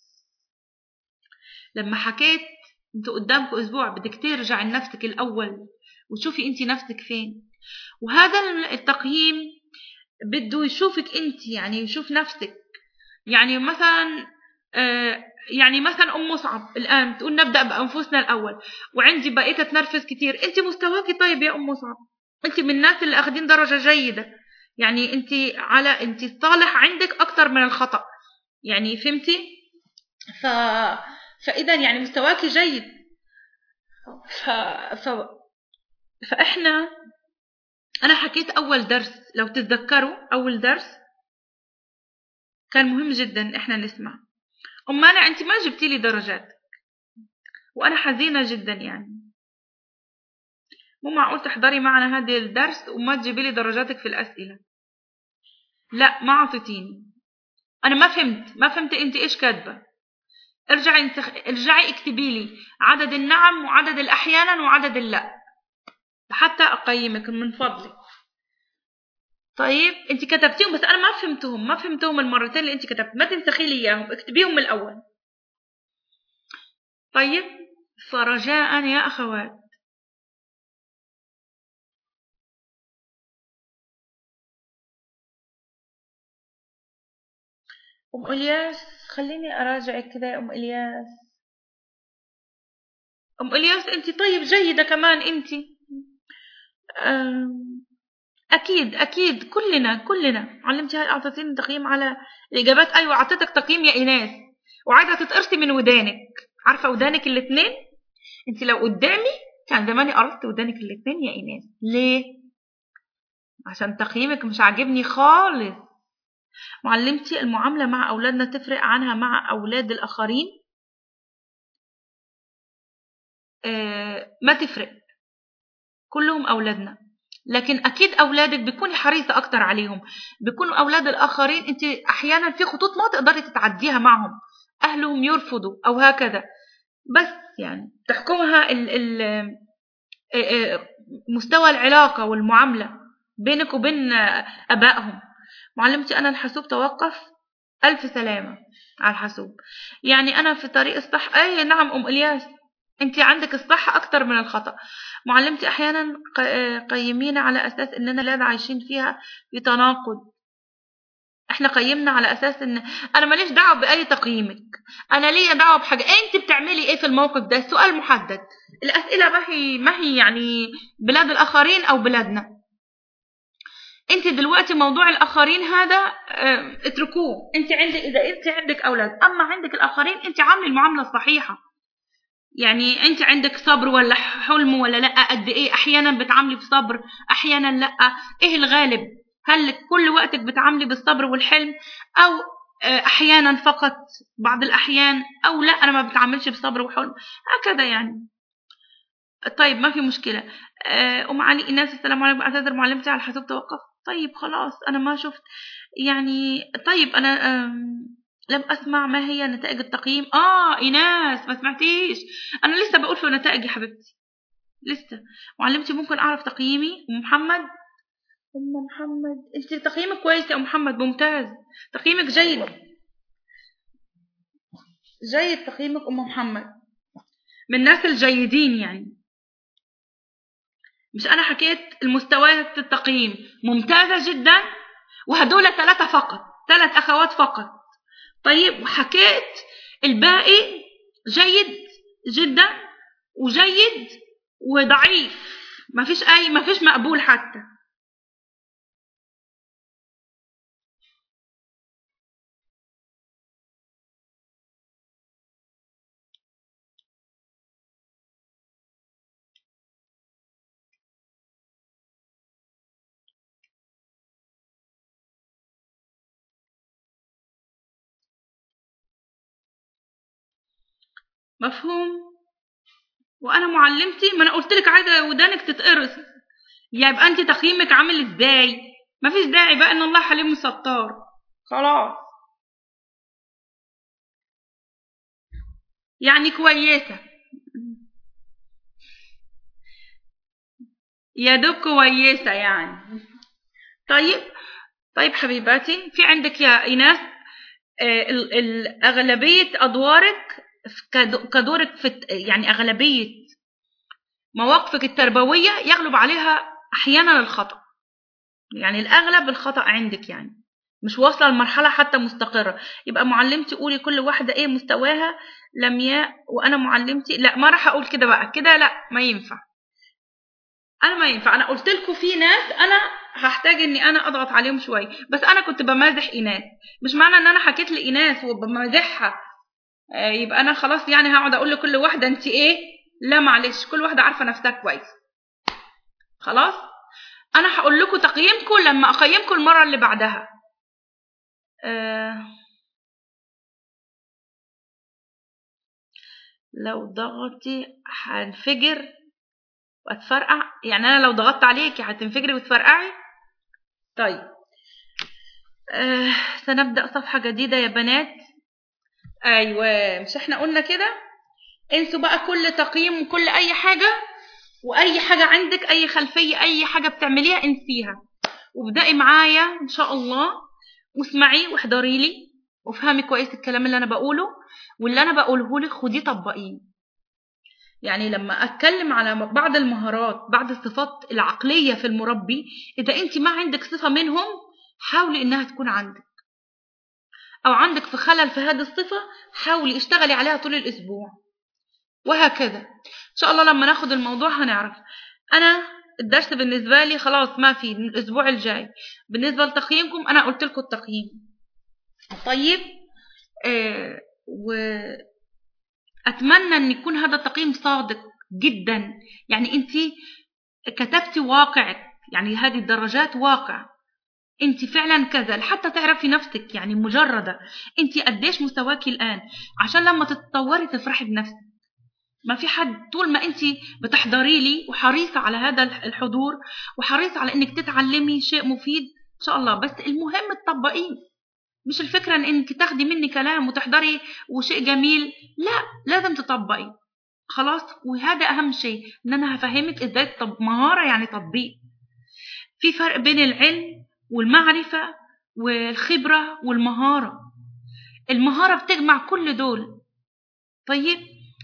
لما حكيت أنتوا قدامكم أسبوع، بدك ترجع لنفسك الأول وتشوفي أنت نفسك فين. وهذا التقييم بده يشوفك أنت، يعني يشوف نفسك. يعني مثلا أم مصعب الآن تقول نبدأ بأنفسنا الأول، وعندي بقيت أتنرفز كتير. أنت مستواكي طيب يا أم مصعب، أنت من الناس اللي أخذين درجة جيدة. يعني أنت الصالح عندك أكتر من الخطأ. يعني فهمتي؟ فإذا يعني مستواكي جيد. أنا حكيت أول درس، لو تتذكروا أول درس كان مهم جدا إحنا نسمع. أمانة أنت ما جبتي لي درجات وأنا حزينة جدا. يعني مو معقول تحضري معنا هذا الدرس وما تجيبي لي درجاتك في الأسئلة. لا، ما عطيتيني. أنا ما فهمت أنت إيش كاتبة. ارجعي اكتبي لي عدد النعم وعدد الأحيانا وعدد اللا حتى أقيمك من فضلك. طيب، أنت كتبتيهم بس أنا ما فهمتهم المرتين اللي أنت كتبت. ما تنسخي لي إياهم، اكتبيهم من الأول. طيب، فرجاء يا أخوات. أم إلياس، خليني أراجعك كذا يا أم إلياس. أم إلياس أنت طيب جيدة كمان أنت. أكيد كلنا علمتي هاي. أعطيتيني تقييم على الإجابات. أيوة، أعطيتك تقييم يا إيناس وعايزة تتقرصي من ودانك. عارفة ودانك الاثنين؟ أنت لو قدامي كان زماني قرصت ودانك الاثنين يا إيناس. ليه؟ عشان تقييمك مش عاجبني خالص. معلمتي المعاملة مع أولادنا تفرق عنها مع أولاد الآخرين؟ ما تفرق، كلهم أولادنا، لكن أكيد أولادك بتكوني حريصة أكتر عليهم. بيكونوا أولاد الآخرين أنت أحيانا في خطوط ما تقدري تتعديها معهم، أهلهم يرفضوا أو هكذا، بس يعني تحكمها مستوى العلاقة والمعاملة بينك وبين أبائهم. معلمتي أنا الحاسوب توقف، ألف سلامة على الحاسوب. يعني أنا في طريق الصح. أي نعم أم إلياس، أنت عندك الصح أكتر من الخطأ. معلمتي أحيانا قيمينا على أساس إننا لا عايشين فيها في تناقض. احنا قيمنا على اساس ان انا ماليش دعوه باي تقييمك، انا ليا دعوه بحاجه انت بتعملي ايه في الموقف ده. السؤال محدد، الاسئله ما هي يعني بلاد الاخرين او بلادنا. انت دلوقتي موضوع الاخرين هذا اتركوه. انت عندك، اذا انت عندك اولاد اما عندك الاخرين انت عاملي المعامله الصحيحه. يعني انت عندك صبر ولا حلم ولا لا؟ قد ايه احيانا بتعاملي بصبر، احيانا لا؟ ايه الغالب؟ هل كل وقتك بتعاملي بالصبر والحلم، او احيانا فقط بعض الاحيان، او لا انا ما بتعاملش بصبر وحلم هكذا يعني. طيب ما في مشكله. ام علي ايناس السلام عليكم، اعتذر معلمتي على الحاسوب توقف. طيب خلاص انا ما شفت يعني. طيب انا لم اسمع ما هي نتائج التقييم. ايناس ما سمعتيش، انا لسه بقول في نتائج يا حبيبتي لسه. معلمتي ممكن اعرف تقييمي؟ ام محمد، ام محمد انت تقييمك كويس يا ام محمد، ممتاز، تقييمك جيد جيد. تقييمك ام محمد من الناس الجيدين يعني. مش انا حكيت المستويات التقييم ممتازة جدا، وهدول 3 فقط، 3 اخوات فقط. طيب وحكيت الباقي جيد جدا وجيد وضعيف، ما فيش مقبول حتى. مفهوم. وانا معلمتي ما انا قلت لك عايزه ودانك تتقرص، يبقى انت تقييمك عامل ازاي؟ مفيش داعي بقى، ان الله حليم ستار. خلاص يعني كويسه، يا دوب كويسه يعني. طيب طيب حبيباتي، في عندك يا ايناس اغلبيه ادوارك كدورك في يعني اغلبيه مواقفك التربويه يغلب عليها احيانا الخطا. يعني الاغلب الخطا عندك يعني مش واصله لمرحله حتى مستقره. يبقى معلمتي قولي كل واحده ايه مستواها. لمياء وانا معلمتي لا، ما راح اقول كده بقى، كده لا ما ينفع. انا ما ينفع، انا قلت لكم في ناس انا هحتاج اني انا اضغط عليهم شويه، بس انا كنت بمازح ايناس. مش معنى ان انا حكيت لايناس وبمازحها يبقى انا خلاص يعني هقعد اقول لكل واحده انت ايه. لا معلش، كل واحده عارفه نفسها كويس. خلاص انا هقول لكم تقييمكم لما اقيمكم المره اللي بعدها. لو ضغطتي هنفجر واتفرقع؟ يعني انا لو ضغطت عليكي هتنفجري وتفرقعي؟ طيب سنبدأ صفحة جديدة يا بنات. ايوه مش احنا قلنا كده؟ انسوا بقى كل تقييم وكل اي حاجة، واي حاجة عندك اي خلفية اي حاجة بتعمليها انسيها، وابدأي معايا ان شاء الله، واسمعي واحضري لي وافهمي كويس الكلام اللي انا بقوله، واللي انا بقوله لك خديه طبقيه. يعني لما اتكلم على بعض المهارات بعض الصفات العقلية في المربي، اذا انت ما عندك صفة منهم حاولي انها تكون عندك، او عندك في خلل في هذه الصفة حاولي اشتغلي عليها طول الاسبوع، وهكذا ان شاء الله. لما ناخد الموضوع هنعرف. انا الدرس بالنسبة لي خلاص ما في، من الاسبوع الجاي. بالنسبة لتقييمكم انا قلت لكم التقييم. طيب واتمنى ان يكون هذا التقييم صادق جدا. يعني انت كتبتي واقعك، يعني هذه الدرجات واقع، انت فعلا كذا، حتى تعرفي نفسك، يعني مجردة انت قديش مستواكي الآن، عشان لما تتطوري تفرحي بنفسك. ما في حد طول ما انت بتحضري لي وحريصة على هذا الحضور وحريصة على انك تتعلمي شيء مفيد ان شاء الله، بس المهم تطبقيه. مش الفكرة ان انك تاخدي مني كلام وتحضري وشيء جميل، لا، لازم تطبقي خلاص. وهذا اهم شيء، ان انا هفهمك ازاي مهارة يعني تطبيق. في فرق بين العلم والمعرفة والخبرة والمهارة. المهارة بتجمع كل دول. طيب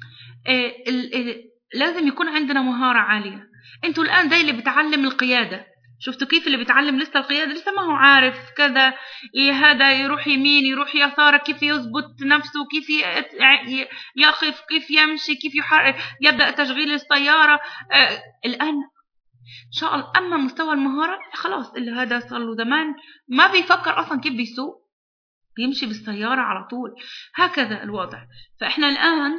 لازم يكون عندنا مهارة عالية. انتوا الآن زي اللي بتعلم القيادة، شفتوا كيف اللي بتعلم لسه القيادة لسه ما هو عارف كذا، هذا يروح يمين يروح يسار، كيف يضبط نفسه، كيف يقف، كيف يمشي، كيف يبدأ تشغيل السيارة. الآن إن شاء الله أما مستوى المهارة خلاص، اللي هذا صار له زمان ما بيفكر أصلا كيف بيسوق، بيمشي بالسيارة على طول. هكذا الوضع. فإحنا الآن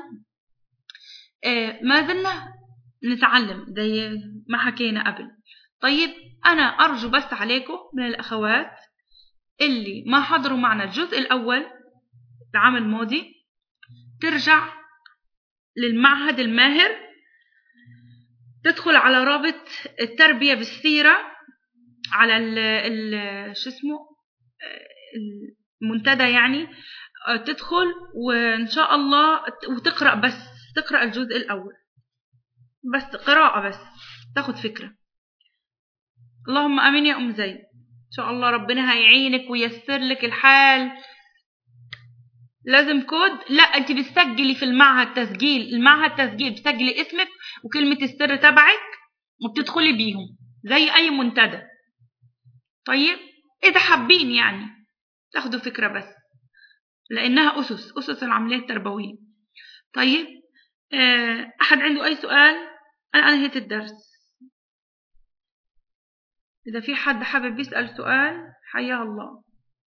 ما زلنا نتعلم زي ما حكينا قبل. طيب أنا أرجو بس عليكم من الأخوات اللي ما حضروا معنا الجزء الأول العام الماضي ترجع للمعهد الماهر، تدخل على رابط التربية بالسيرة على شو اسمه المنتدى، يعني تدخل وإن شاء الله وتقرأ، بس تقرأ الجزء الأول بس قراءة، بس تاخد فكرة. اللهم آمين يا أم زيد. إن شاء الله ربنا هيعينك ويسر لك الحال. لازم كود؟ لا، أنت بتسجلي في المعهد تسجيل، المعهد تسجيل، بتسجلي اسمك وكلمة السر تبعك وبتدخلي بيهم زي أي منتدى. طيب إذا حابين يعني تاخدوا فكرة بس، لأنها أسس العملية التربوية. طيب أحد عنده أي سؤال؟ أنا أنهيت الدرس. إذا في حد حابب يسأل سؤال حياه الله.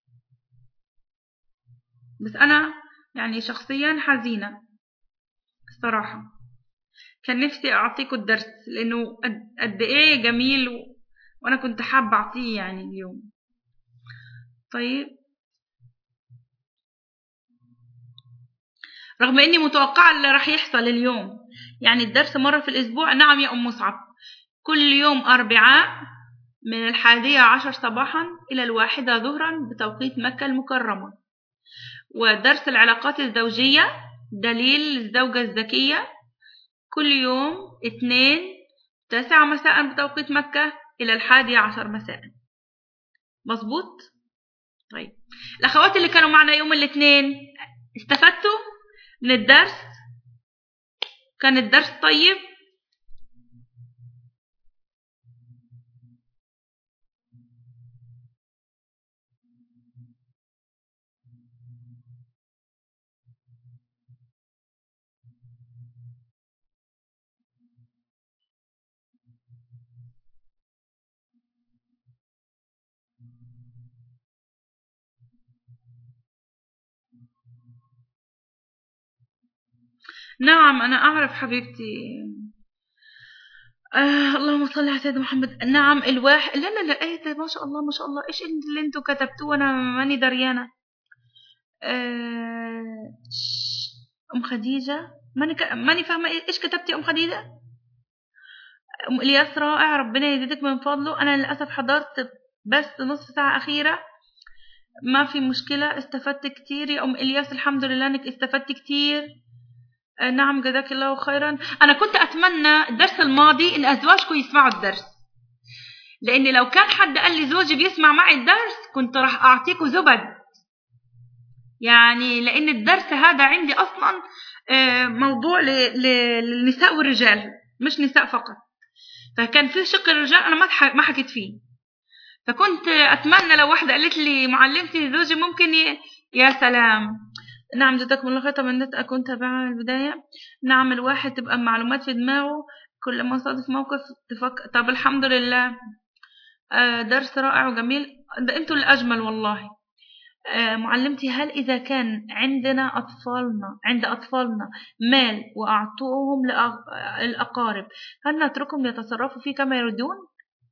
بس أنا يعني شخصيا حزينة الصراحة، كان نفسي أعطيكم الدرس لأنه قد إيه جميل وأنا كنت حابة أعطيه يعني اليوم. طيب رغم إني متوقعة اللي راح يحصل اليوم، يعني الدرس مرة في الأسبوع. نعم يا أم مصعب، كل يوم أربعاء من 11 صباحا إلى 1 ظهرا بتوقيت مكة المكرمة. ودرس العلاقات الزوجية دليل الزوجة الذكية كل يوم 2 9 مساء بتوقيت مكة إلى 11 مساء. مظبوط؟ طيب الأخوات اللي كانوا معنا يوم الاثنين استفدتوا من الدرس؟ كان الدرس طيب؟ نعم أنا أعرف حبيبتي. اللهم صل على سيدنا محمد. نعم الواحد، لا لا لا، ايه ده، ما شاء الله ما شاء الله، ايش اللي انتوا كتبتوه انا ماني دريانه. ام خديجه، ماني فاهمه ايش كتبتي ام خديجه. ام الياس رائع، ربنا يزيدك من فضله. انا للاسف حضرت بس نصف ساعه اخيره، ما في مشكله، استفدت كتير يا ام الياس، الحمد لله انك استفدت كتير. نعم جزاك الله خيرا. أنا كنت أتمنى الدرس الماضي إن أزواجكم يسمعوا الدرس، لأن لو كان حد قال لي زوجي بيسمع معي الدرس كنت راح أعطيكم زبد، يعني لأن الدرس هذا عندي أصلا موضوع للنساء والرجال، مش نساء فقط. فكان في شق الرجال أنا ما حكيت فيه، فكنت أتمنى لو واحدة قالت لي معلمتي زوجي ممكن يا سلام. نعم جزاكم الله خير. تمنيت أكون تابعة البداية. نعم الواحد تبقى معلومات في دماغه كل ما صادف موقف تفكر. طب الحمد لله، درس رائع وجميل، ده أنتوا الأجمل والله. معلمتي، هل إذا كان عند أطفالنا مال وأعطوهم للأقارب هل نتركهم يتصرفوا فيه كما يريدون؟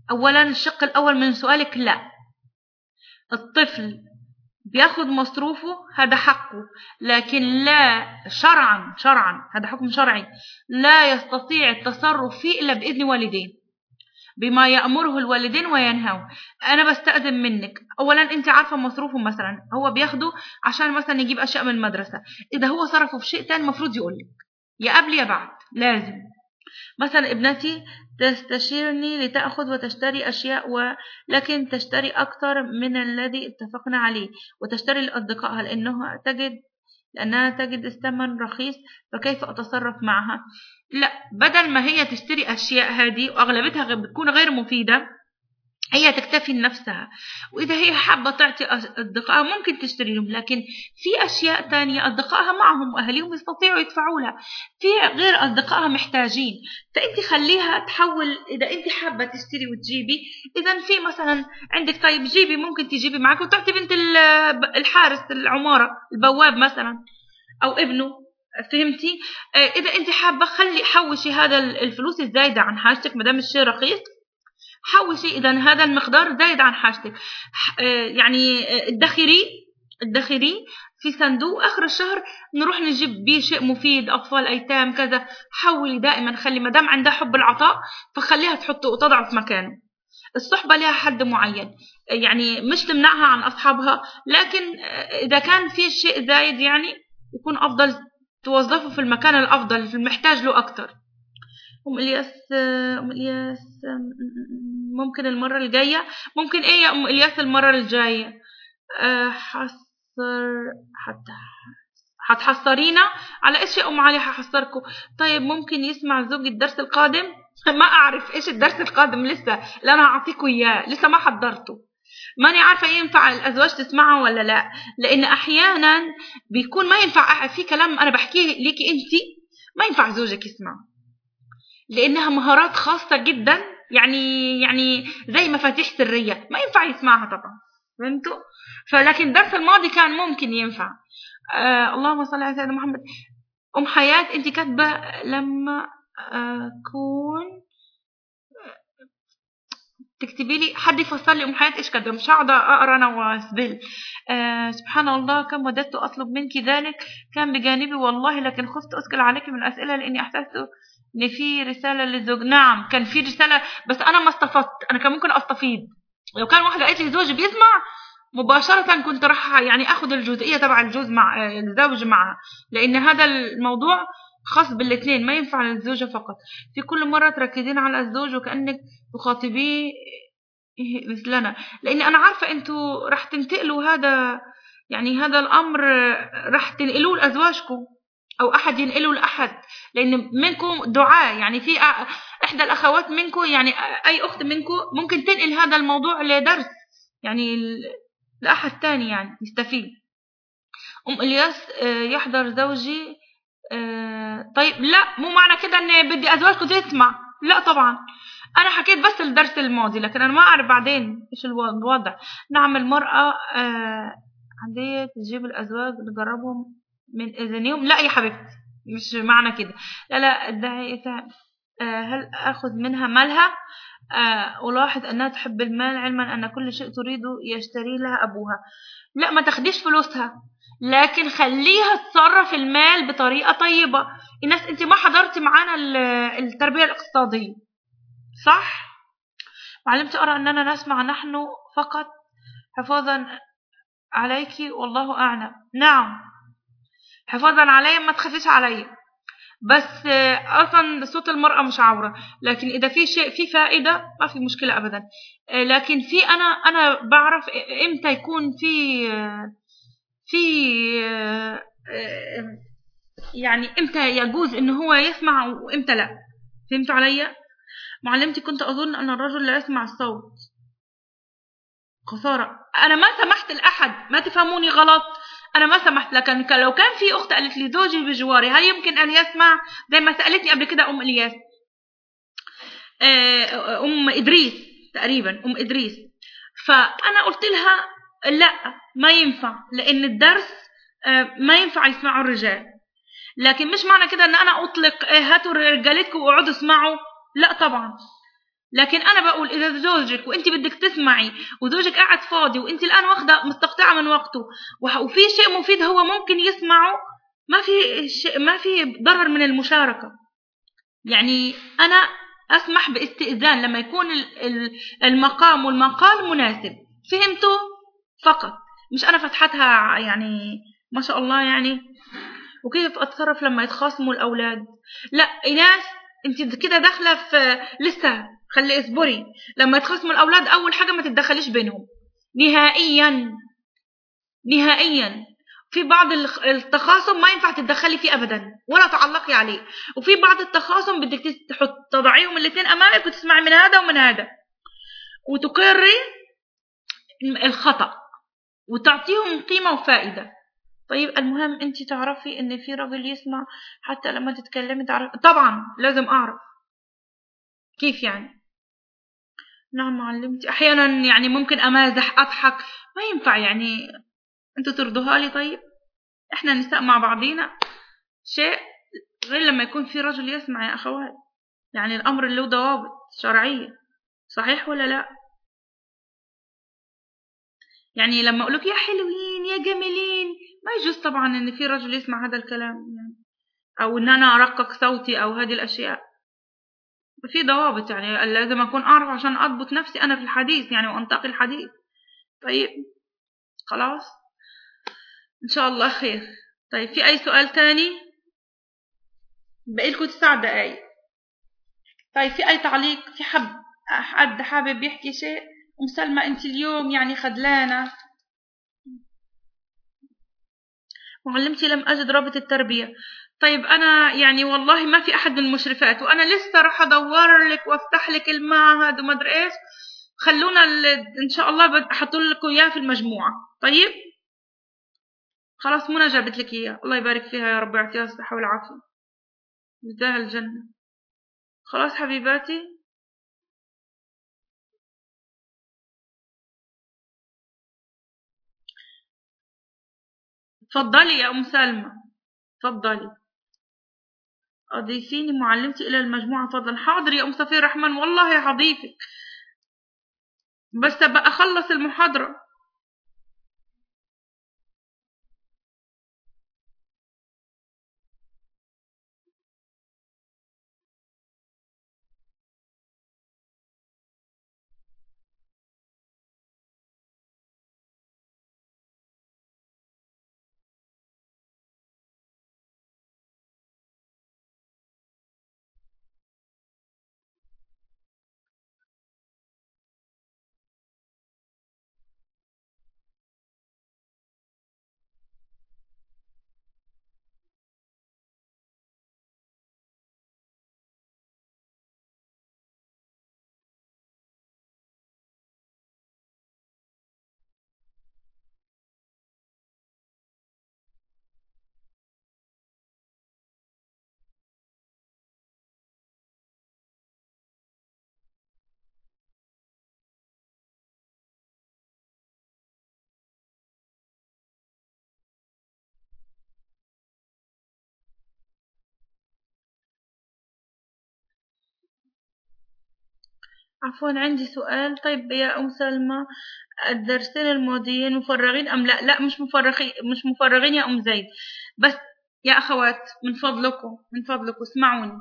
أولا الشق الأول من سؤالك لا، الطفل بياخد مصروفه هذا حقه، لكن لا شرعا هذا حكم شرعي لا يستطيع التصرف فيه إلا بإذن والدين، بما يأمره الوالدين وينهوا. أنا بستأذن منك، أولا أنت عارفة مصروفه مثلا هو بياخده عشان مثلا يجيب أشياء من المدرسة، إذا هو صرفه في شيء تاني المفروض يقولك يا قبل يا بعد، لازم. مثلا ابنتي تستشيرني لتأخذ وتشتري أشياء ولكن تشتري أكثر من الذي اتفقنا عليه، وتشتري لأصدقائها لأنها تجد الثمن رخيص، فكيف أتصرف معها؟ لا، بدل ما هي تشتري أشياء هذه وأغلبتها بتكون غير مفيدة، هي تكتفي لنفسها. وإذا هي حابة تعطي أصدقائها ممكن تشتري لهم، لكن في أشياء تانية أصدقائها معهم وأهليهم يستطيعوا يدفعوا لها، في غير أصدقائها محتاجين، فأنت خليها تحول. إذا أنت حابة تشتري وتجيبي، إذا في مثلا عندك طيب جيبي، ممكن تجيبي معك وتعطي بنت الحارس العمارة البواب مثلا أو ابنه، فهمتي؟ إذا أنت حابة حوشي هذا الفلوس الزايدة عن حاجتك، مدام الشيء رخيص حوشي إذا هذا المقدار زايد عن حاجتك، يعني ادخري في صندوق آخر الشهر نروح نجيب بيه شيء مفيد، أطفال أيتام كذا. حولي دائما، خلي مدام عندها حب العطاء فخليها تحطه وتضعه في مكانه. الصحبة لها حد معين، يعني مش تمنعها عن أصحابها، لكن إذا كان في شيء زايد يعني يكون أفضل توظفه في المكان الأفضل، في المحتاج له أكتر. أم إلياس ممكن المرة الجاية، ممكن إيه يا أم إلياس المرة الجاية؟ هتحصرينا على إيش يا أم علي؟ هحصركم. طيب ممكن يسمع زوجي الدرس القادم؟ ما أعرف إيش الدرس القادم لسه، لا أنا هعطيكم إياه لسه ما حضرته، ماني عارفة ينفع الأزواج تسمعه ولا لا، لأن أحيانا بيكون ما ينفع في كلام أنا بحكيه ليكي أنت ما ينفع زوجك يسمعه، لأنها مهارات خاصة جدا، يعني زي مفاتيح سرية ما ينفع يسمعها طبعا، فهمتوا؟ فلكن الدرس الماضي كان ممكن ينفع. اللهم صل على سيدنا محمد. أم حياة أنت كاتبة لما أكون تكتبي لي حد يفسر لي أم حياة إيش كاتبة، مش هقعد أقرأ أنا وأسبل. سبحان الله كم وددت أطلب منك ذلك كان بجانبي والله، لكن خفت أثقل عليك من الأسئلة لأني أحسست إن في رسالة للزوج. نعم كان في رسالة، بس أنا ما استفدت، أنا كان ممكن أستفيد لو كان واحدة قالت لي زوجي بيسمع مباشرة، كنت راح يعني أخذ الجزئية تبع الجوز مع الزوج معها، لأن هذا الموضوع خاص بالاثنين ما ينفع للزوجة فقط. في كل مرة تركزين على الزوج وكأنك تخاطبيه مثلنا، لأن أنا عارفة أنتوا راح تنتقلوا هذا، يعني هذا الأمر راح تنقلوه لأزواجكم أو أحد ينقله لأحد، لأن منكم دعاء، يعني في إحدى الأخوات منكم، يعني أي أخت منكم ممكن تنقل هذا الموضوع لدرس يعني لأحد تاني يعني يستفيد. أم إلياس يحضر زوجي. طيب لا، مو معنى كده ان بدي ازواجكم تسمع، لا طبعا انا حكيت بس الدرس الماضي، لكن انا ما اعرف بعدين ايش الوضع. نعم المرأة عندية تجيب الازواج نجربهم من اذنهم، لا يا حبيبتي مش معنى كده، لا ادعي. هل اخذ منها مالها؟ الاحظ انها تحب المال علما ان كل شيء تريده يشتري لها ابوها. لا ما تاخديش فلوسها، لكن خليها تصرف المال بطريقة طيبة. الناس انت ما حضرتي معانا التربية الاقتصادية صح؟ معلمتي أرى أننا نسمع نحن فقط حفاظا عليك والله أعلم. نعم حفاظا علي، ما تخافيش علي، بس أصلا صوت المرأة مش عورة، لكن إذا في شيء في فائدة ما في مشكلة أبدا. لكن في أنا بعرف إمتى يكون في يعني امتى يجوز ان هو يسمع وامتى لا، فهمتوا عليا؟ معلمتي كنت اظن ان الرجل لا يسمع الصوت. خسارة انا ما سمحت لاحد، ما تفهموني غلط، انا ما سمحت. لكن لو كان في اخت قالت لي زوجي بجواري هل يمكن ان يسمع، زي ما سالتني قبل كده ام الياس، ام ادريس تقريبا، ام ادريس، فانا قلت لها لا ما ينفع، لان الدرس ما ينفع يسمعوا الرجال، لكن مش معنى كده ان انا اطلق هاتوا رجالتكم واقعدوا اسمعوا، لا طبعا. لكن أنا بقول إذا زوجك وأنت بدك تسمعي وزوجك قاعد فاضي وأنت الآن واخدة مستقطعة من وقته وفي شيء مفيد هو ممكن يسمعه، ما في ضرر من المشاركة. يعني أنا أسمح باستئذان لما يكون المقام والمقال مناسب. فهمتوا؟ فقط مش أنا فتحتها يعني ما شاء الله يعني. وكيف أتصرف لما يتخاصموا الأولاد؟ لا إيناس أنت كده داخلة في لسه، خلي اصبري. لما يتخاصموا الأولاد أول حاجة ما تتدخليش بينهم نهائيا نهائيا. في بعض التخاصم ما ينفع تتدخلي فيه أبدا ولا تعلقي عليه، وفي بعض التخاصم بدك تضعيهم الاثنين أمامك وتسمعي من هذا ومن هذا وتقري الخطأ وتعطيهم قيمة وفائدة. طيب المهم أنت تعرفي إن في رجل يسمع حتى لما تتكلمي تعرف. طبعا لازم أعرف. كيف يعني؟ نعم معلمتي أحيانا يعني ممكن أمازح أضحك، ما ينفع يعني أنتوا ترضوها لي. طيب إحنا نساء مع بعضينا شيء غير لما يكون في رجل يسمع يا أخوات. يعني الأمر له ضوابط شرعية، صحيح ولا لا؟ يعني لما أقولك يا حلوين يا جميلين ما يجوز طبعا إن في رجل يسمع هذا الكلام يعني، أو إن أنا أرقق صوتي أو هذه الأشياء. في ضوابط يعني لازم أكون أعرف عشان أضبط نفسي أنا في الحديث يعني وأنتقي الحديث. طيب خلاص إن شاء الله خير. طيب في أي سؤال تاني؟ بقيلكوا 9 دقايق. طيب في أي تعليق؟ في حد حابب يحكي شيء؟ أم سلمى أنت اليوم يعني خدلانة. معلمتي لم أجد رابط التربية. طيب أنا يعني والله ما في أحد من المشرفات وأنا لسه راح أدور لك وأفتح لك المعهد وما أدري إيش. خلونا إن شاء الله أحط لكم إياه في المجموعة. طيب خلاص منى جابت لك إياه، الله يبارك فيها يا رب يعطيها الصحة والعافية جزاها الجنة. خلاص حبيباتي تفضلي يا أم سلمى تفضلي أضيفيني معلمتي إلى المجموعة فضلا. حاضر يا أم صفية الرحمن والله هضيفك بس أبقى أخلص المحاضرة. عفوا عندي سؤال. طيب يا أم سلمى الدرسين الماضيين مفرغين أم لا؟ لا مش مفرغين يا أم زيد. بس يا أخوات من فضلكم اسمعوني.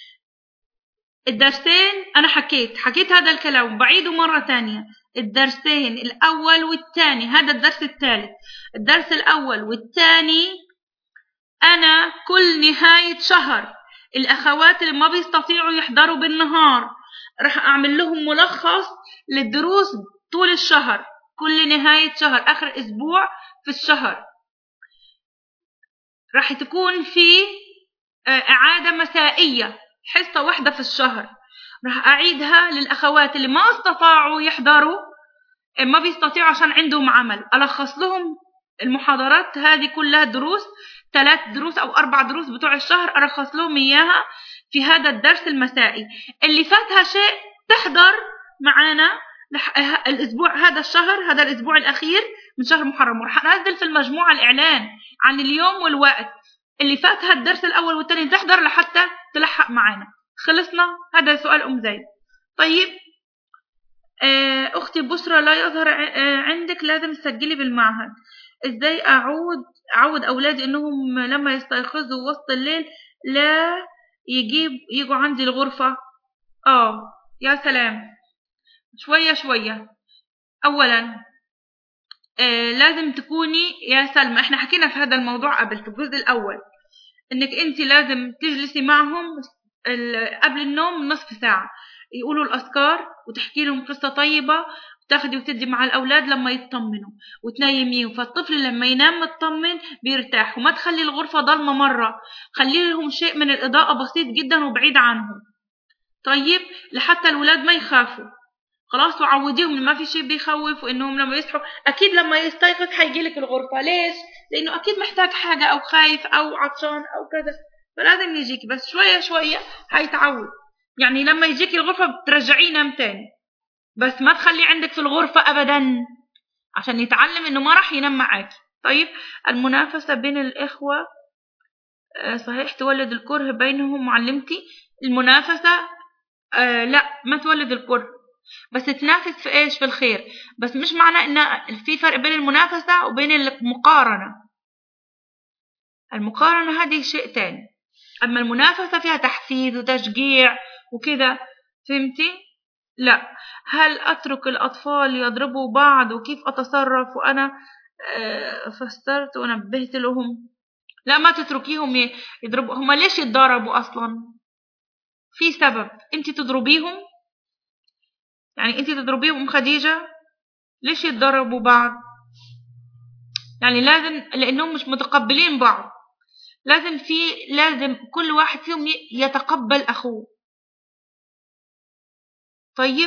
الدرسين أنا حكيت هذا الكلام بعيده مرة تانية. الدرسين الأول والثاني هذا الدرس الثالث. الدرس الأول والثاني أنا كل نهاية شهر الأخوات اللي ما بيستطيعوا يحضروا بالنهار راح أعمل لهم ملخص للدروس طول الشهر. كل نهاية شهر آخر أسبوع في الشهر راح تكون في إعادة مسائية حصة واحدة في الشهر. راح أعيدها للأخوات اللي ما استطاعوا يحضروا، ما بيستطيعوا عشان عندهم عمل. ألخص لهم المحاضرات هذه كلها دروس 3 دروس أو 4 دروس بتوع الشهر ألخص لهم إياها في هذا الدرس المسائي. اللي فاتها شيء تحضر معانا الأسبوع هذا الشهر هذا الأسبوع الأخير من شهر محرم. ورح أنزل في المجموعة الإعلان عن اليوم والوقت. اللي فاتها الدرس الأول والثاني تحضر لحتى تلحق معانا. خلصنا؟ هذا سؤال أم زيد. طيب أختي بشرى لا يظهر عندك، لازم تسجلي بالمعهد. إزاي أعود أولادي إنهم لما يستيقظوا وسط الليل لا يجوا عندي الغرفة؟ يا سلام، شوية شوية. أولا لازم تكوني يا سلمى، احنا حكينا في هذا الموضوع قبل في الجزء الأول، إنك أنت لازم تجلسي معهم قبل النوم نصف ساعة، يقولوا الأذكار وتحكي لهم قصة طيبة، وتاخدي وتدي مع الأولاد لما يطمنوا وتنيميهم. فالطفل لما ينام مطمن بيرتاح. وما تخلي الغرفة ضلمة مرة، خلي لهم شيء من الإضاءة بسيط جدا وبعيد عنهم. طيب، لحتى الولاد ما يخافوا. خلاص، وعوديهم ان ما في شيء بيخوف، وانهم لما يصحوا اكيد لما يستيقظ هيجيلك الغرفه. ليش؟ لانه اكيد محتاج حاجه او خايف او عطشان او كذا، فلازم يجيكي. بس شويه شويه هيتعود. يعني لما يجيكي الغرفه بترجعيه ينام تاني، بس ما تخليه عندك في الغرفه ابدا عشان يتعلم انه ما راح ينام معاكي. طيب، المنافسه بين الاخوه صحيح تولد الكره بينهم معلمتي؟ المنافسه لا، ما تولد الكره، بس تنافس في ايش؟ في الخير. بس مش معنى ان في فرق بين المنافسة وبين المقارنة. المقارنة هذه شيء تاني، اما المنافسة فيها تحفيز وتشجيع وكده. فهمتي؟ لا. هل اترك الاطفال يضربوا بعض وكيف اتصرف؟ وانا فسرت ونبهت لهم. لا، ما تتركيهم يضربوا. هما ليش يتضاربوا اصلا؟ في سبب. انت تضربيهم؟ يعني انت تضربيهم خديجة؟ ليش يتضربوا بعض؟ يعني لازم، لأنهم مش متقبلين بعض. لازم كل واحد فيهم يتقبل أخوه. طيب،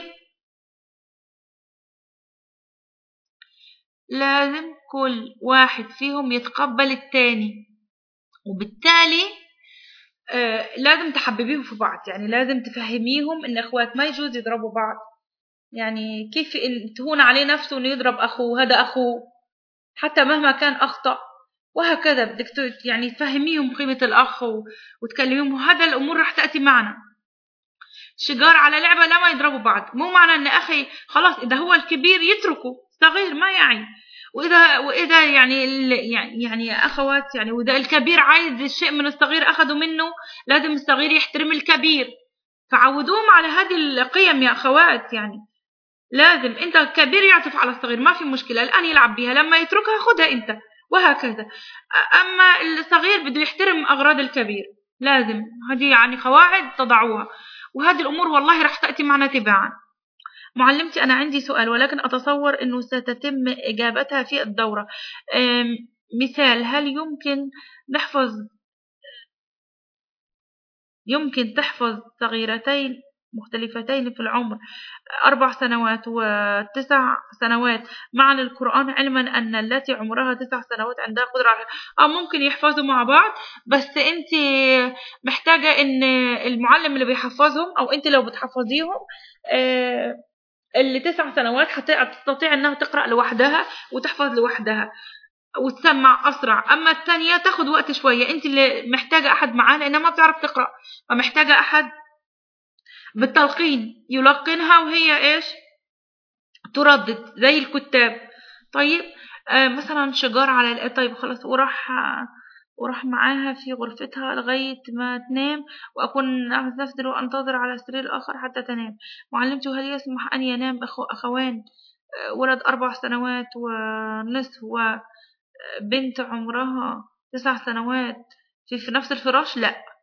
لازم كل واحد فيهم يتقبل التاني، وبالتالي لازم تحببيهم في بعض. يعني لازم تفهميهم إن أخوات ما يجوز يضربوا بعض. يعني كيف تهون عليه نفسه إنه يضرب أخوه؟ هذا أخوه حتى مهما كان أخطأ، وهكذا. بدك يعني تفهميهم قيمة الأخ وتكلميهم، وهذا الأمور رح تأتي معنا. شجار على لعبة لا، ما يضربوا بعض. مو معنى أن أخي خلاص إذا هو الكبير يتركه، صغير ما يعي. وإذا يعني أخوات، يعني وإذا الكبير عايز الشيء من الصغير أخذوا منه، لازم الصغير يحترم الكبير. فعودوهم على هذه القيم يا أخوات. يعني لازم أنت الكبير يعطف على الصغير، ما في مشكلة. الآن يلعب بها، لما يتركها خدها أنت، وهكذا. أما الصغير بده يحترم أغراض الكبير. لازم هذه يعني قواعد تضعوها، وهذه الأمور والله رح تأتي معنا تباعا. معلمتي، أنا عندي سؤال ولكن أتصور أنه ستتم إجابتها في الدورة. مثال، هل يمكن تحفظ صغيرتين مختلفتين في العمر 4 سنوات و9 سنوات معا القرآن، علما أن التي عمرها 9 سنوات عندها قدرة على ممكن يحفظوا مع بعض. بس أنت محتاجة أن المعلم اللي بيحفظهم، أو أنت لو بتحفظيهم اللي 9 سنوات تستطيع أنها تقرأ لوحدها وتحفظ لوحدها وتسمع أسرع. أما الثانية تاخد وقت شوية. أنت اللي محتاجة أحد معاها لأنها ما بتعرف تقرأ، فمحتاجة أحد بالتلقين يلقنها وهي إيش؟ تردد زي الكتاب. طيب، مثلا شجار على طيب خلاص، وراح معاها في غرفتها لغاية ما تنام، وأكون نفس الوقت أنتظر على السرير الآخر حتى تنام. معلمتي، هل يسمح أن ينام أخوان ولد 4 سنوات ونصف وبنت عمرها 9 سنوات في نفس الفراش؟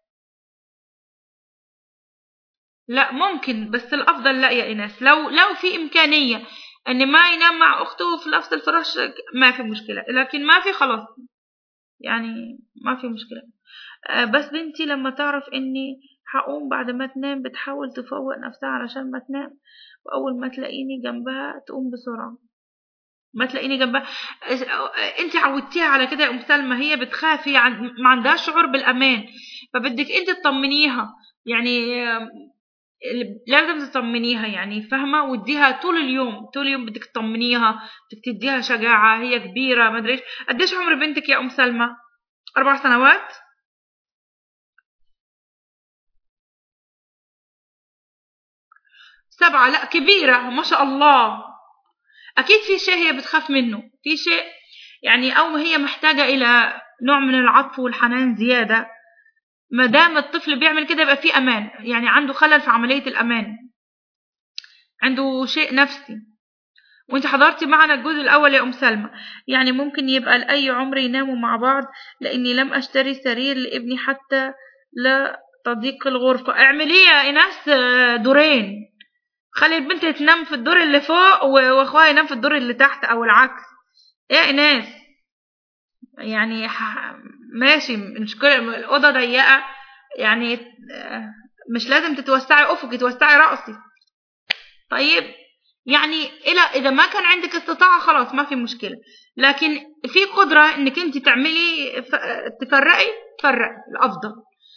لا ممكن، بس الأفضل لا يا إيناس. لو في إمكانية أن ما ينام مع أخته في نفس الفراش ما في مشكلة، لكن ما في خلاص، يعني ما في مشكلة. بس بنتي لما تعرف إني هقوم بعد ما تنام بتحاول تفوق نفسها علشان ما تنام، وأول ما تلاقيني جنبها تقوم بسرعة. ما تلاقيني جنبها. انت عودتيها على كده يا ام سلمى، هي بتخاف، هي ما عندهاش شعور بالامان، فبدك انت تطمنيها. يعني لازم تطمنيها، يعني فاهمه، واديها طول اليوم طول اليوم بدك تطمنيها، بدك تديها شجاعه. هي كبيره، ما ادري قديش عمر بنتك يا ام سلمى؟ 4 سنوات. 7 لا كبيرة ما شاء الله. أكيد في شيء هي بتخاف منه، في شيء يعني، أو هي محتاجة إلى نوع من العطف والحنان زيادة. ما دام الطفل بيعمل كده يبقى في أمان، يعني عنده خلل في عملية الأمان، عنده شيء نفسي. وانت حضرتي معنا الجزء الأول يا أم سلمى. يعني ممكن يبقى لأي عمر يناموا مع بعض، لأني لم أشتري سرير لابني حتى لا تضيق الغرفة. اعمليه يا إيناس دورين، خلي البنت تنام في الدور اللي فوق واخوها ينام في الدور اللي تحت أو العكس. ايه يا إيناس، يعني ماشي، مش كل الأوضة ضيقة يعني، مش لازم تتوسعي أفقي، توسعي رأسي. طيب يعني إذا ما كان عندك استطاعة خلاص ما في مشكلة، لكن في قدرة إنك أنت تعملي تفرقي، فرق الأفضل.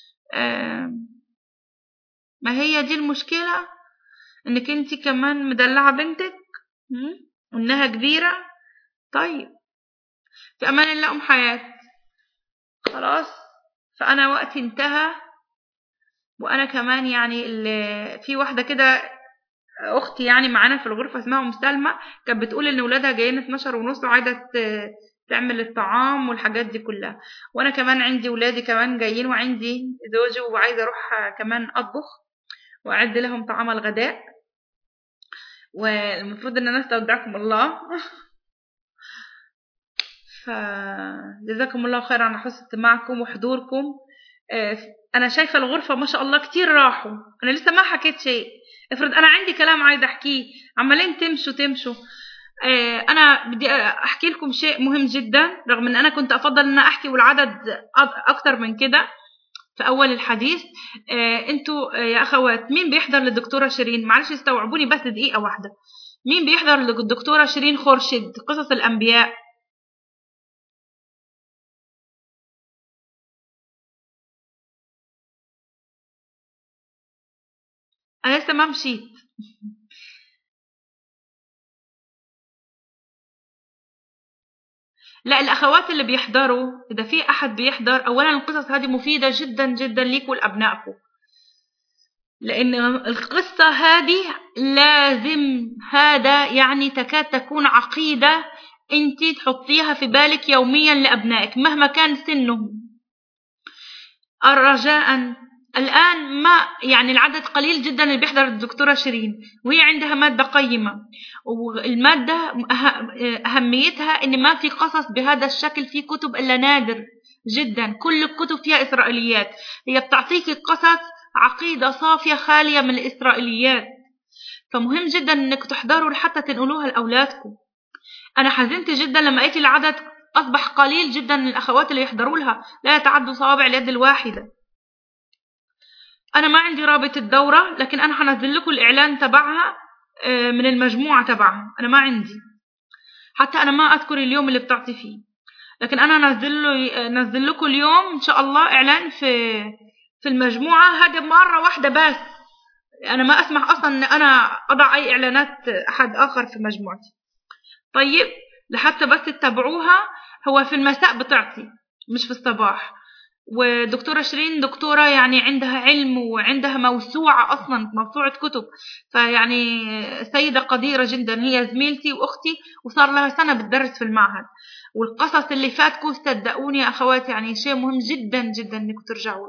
ما هي دي المشكلة، إنك أنت كمان مدلعة بنتك وإنها كبيرة. طيب في أمان الله أم حياة. خلاص، فأنا وقتي انتهى. وأنا كمان يعني في واحدة كده اختي يعني معانا في الغرفه اسمها ام سلمى، كانت بتقول ان ولادها جايين 12 ونص وعايزه تعمل الطعام والحاجات دي كلها. وانا كمان عندي ولادي كمان جايين، وعندي زوجي، وعايزه اروح كمان اطبخ واعد لهم طعام الغداء. والمفروض ان انا استودعكم الله. فجزاكم الله خير على حسن استماعكم وحضوركم. انا شايفه الغرفه ما شاء الله كتير راحوا، انا لسه ما حكيت شيء. افرض انا عندي كلام عايزه احكيه، عمالين تمشوا. انا بدي احكي لكم شيء مهم جدا، رغم ان انا كنت افضل ان احكي والعدد اكتر من كده في اول الحديث. انتوا يا اخوات، مين بيحضر للدكتوره شيرين؟ معلش استوعبوني بس دقيقه واحده. مين بيحضر للدكتوره شيرين خورشيد قصص الانبياء؟ انا لسه ما مشيت. لا، الأخوات اللي بيحضروا، إذا في أحد بيحضر، أولا القصص هذه مفيدة جدا جدا ليكوا ولأبنائكم، لأن القصة هذه لازم، هذا يعني تكاد تكون عقيدة أنت تحطيها في بالك يوميا لأبنائك مهما كان سنهم. رجاء، الآن ما يعني العدد قليل جدا اللي بيحضر الدكتورة شيرين، وهي عندها مادة قيمة، والمادة أهميتها إن ما في قصص بهذا الشكل في كتب إلا نادر جدا، كل الكتب فيها إسرائيليات. هي بتعطيك قصص عقيدة صافية خالية من الإسرائيليات، فمهم جدا إنك تحضروا حتى تنقلوها لأولادكم. أنا حزنت جدا لما لقيت العدد أصبح قليل جدا من الأخوات اللي يحضروا لها، لا يتعدوا صوابع اليد الواحدة. أنا ما عندي رابط الدورة، لكن أنا هنزل لكم الإعلان تبعها من المجموعة تبعها. أنا ما عندي، حتى أنا ما أذكر اليوم اللي بتعطي فيه، لكن أنا نزل لكم اليوم إن شاء الله إعلان في المجموعة. هذا مرة واحدة بس، أنا ما أسمح أصلا أن أنا أضع أي إعلانات أحد آخر في مجموعتي. طيب لحتى بس تتابعوها، هو في المساء بتعطي مش في الصباح. ودكتورة شيرين دكتورة يعني عندها علم وعندها موسوعة، أصلا موسوعة كتب، فيعني سيدة قديرة جدا. هي زميلتي وأختي وصار لها سنة بتدرس في المعهد. والقصص اللي فاتكم صدقوني يا أخواتي يعني شيء مهم جدا جدا إنكم ترجعوا.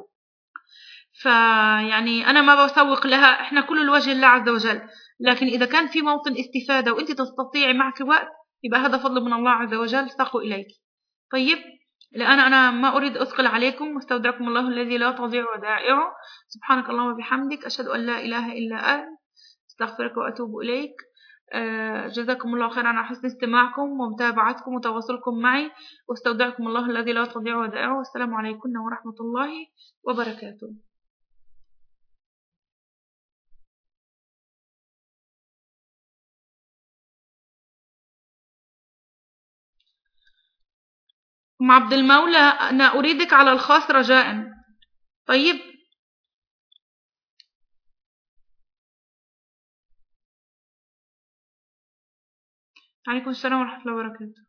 فيعني أنا ما بسوق لها، إحنا كل الوجه لله عز وجل، لكن إذا كان في موطن استفادة وأنت تستطيعي معك وقت، يبقى هذا فضل من الله عز وجل ساقه إليك. طيب، لأن أنا ما أريد أثقل عليكم، واستودعكم الله الذي لا تضيع ودائعه. سبحانك اللهم وبحمدك، أشهد أن لا إله إلا أنت، استغفرك وأتوب إليك. جزاكم الله خيرا على حسن استماعكم ومتابعتكم وتواصلكم معي، واستودعكم الله الذي لا تضيع ودائعه. والسلام عليكم ورحمة الله وبركاته. أم عبد المولى، أنا أريدك على الخاص رجاء. طيب، عليكم السلام ورحمة الله وبركاته.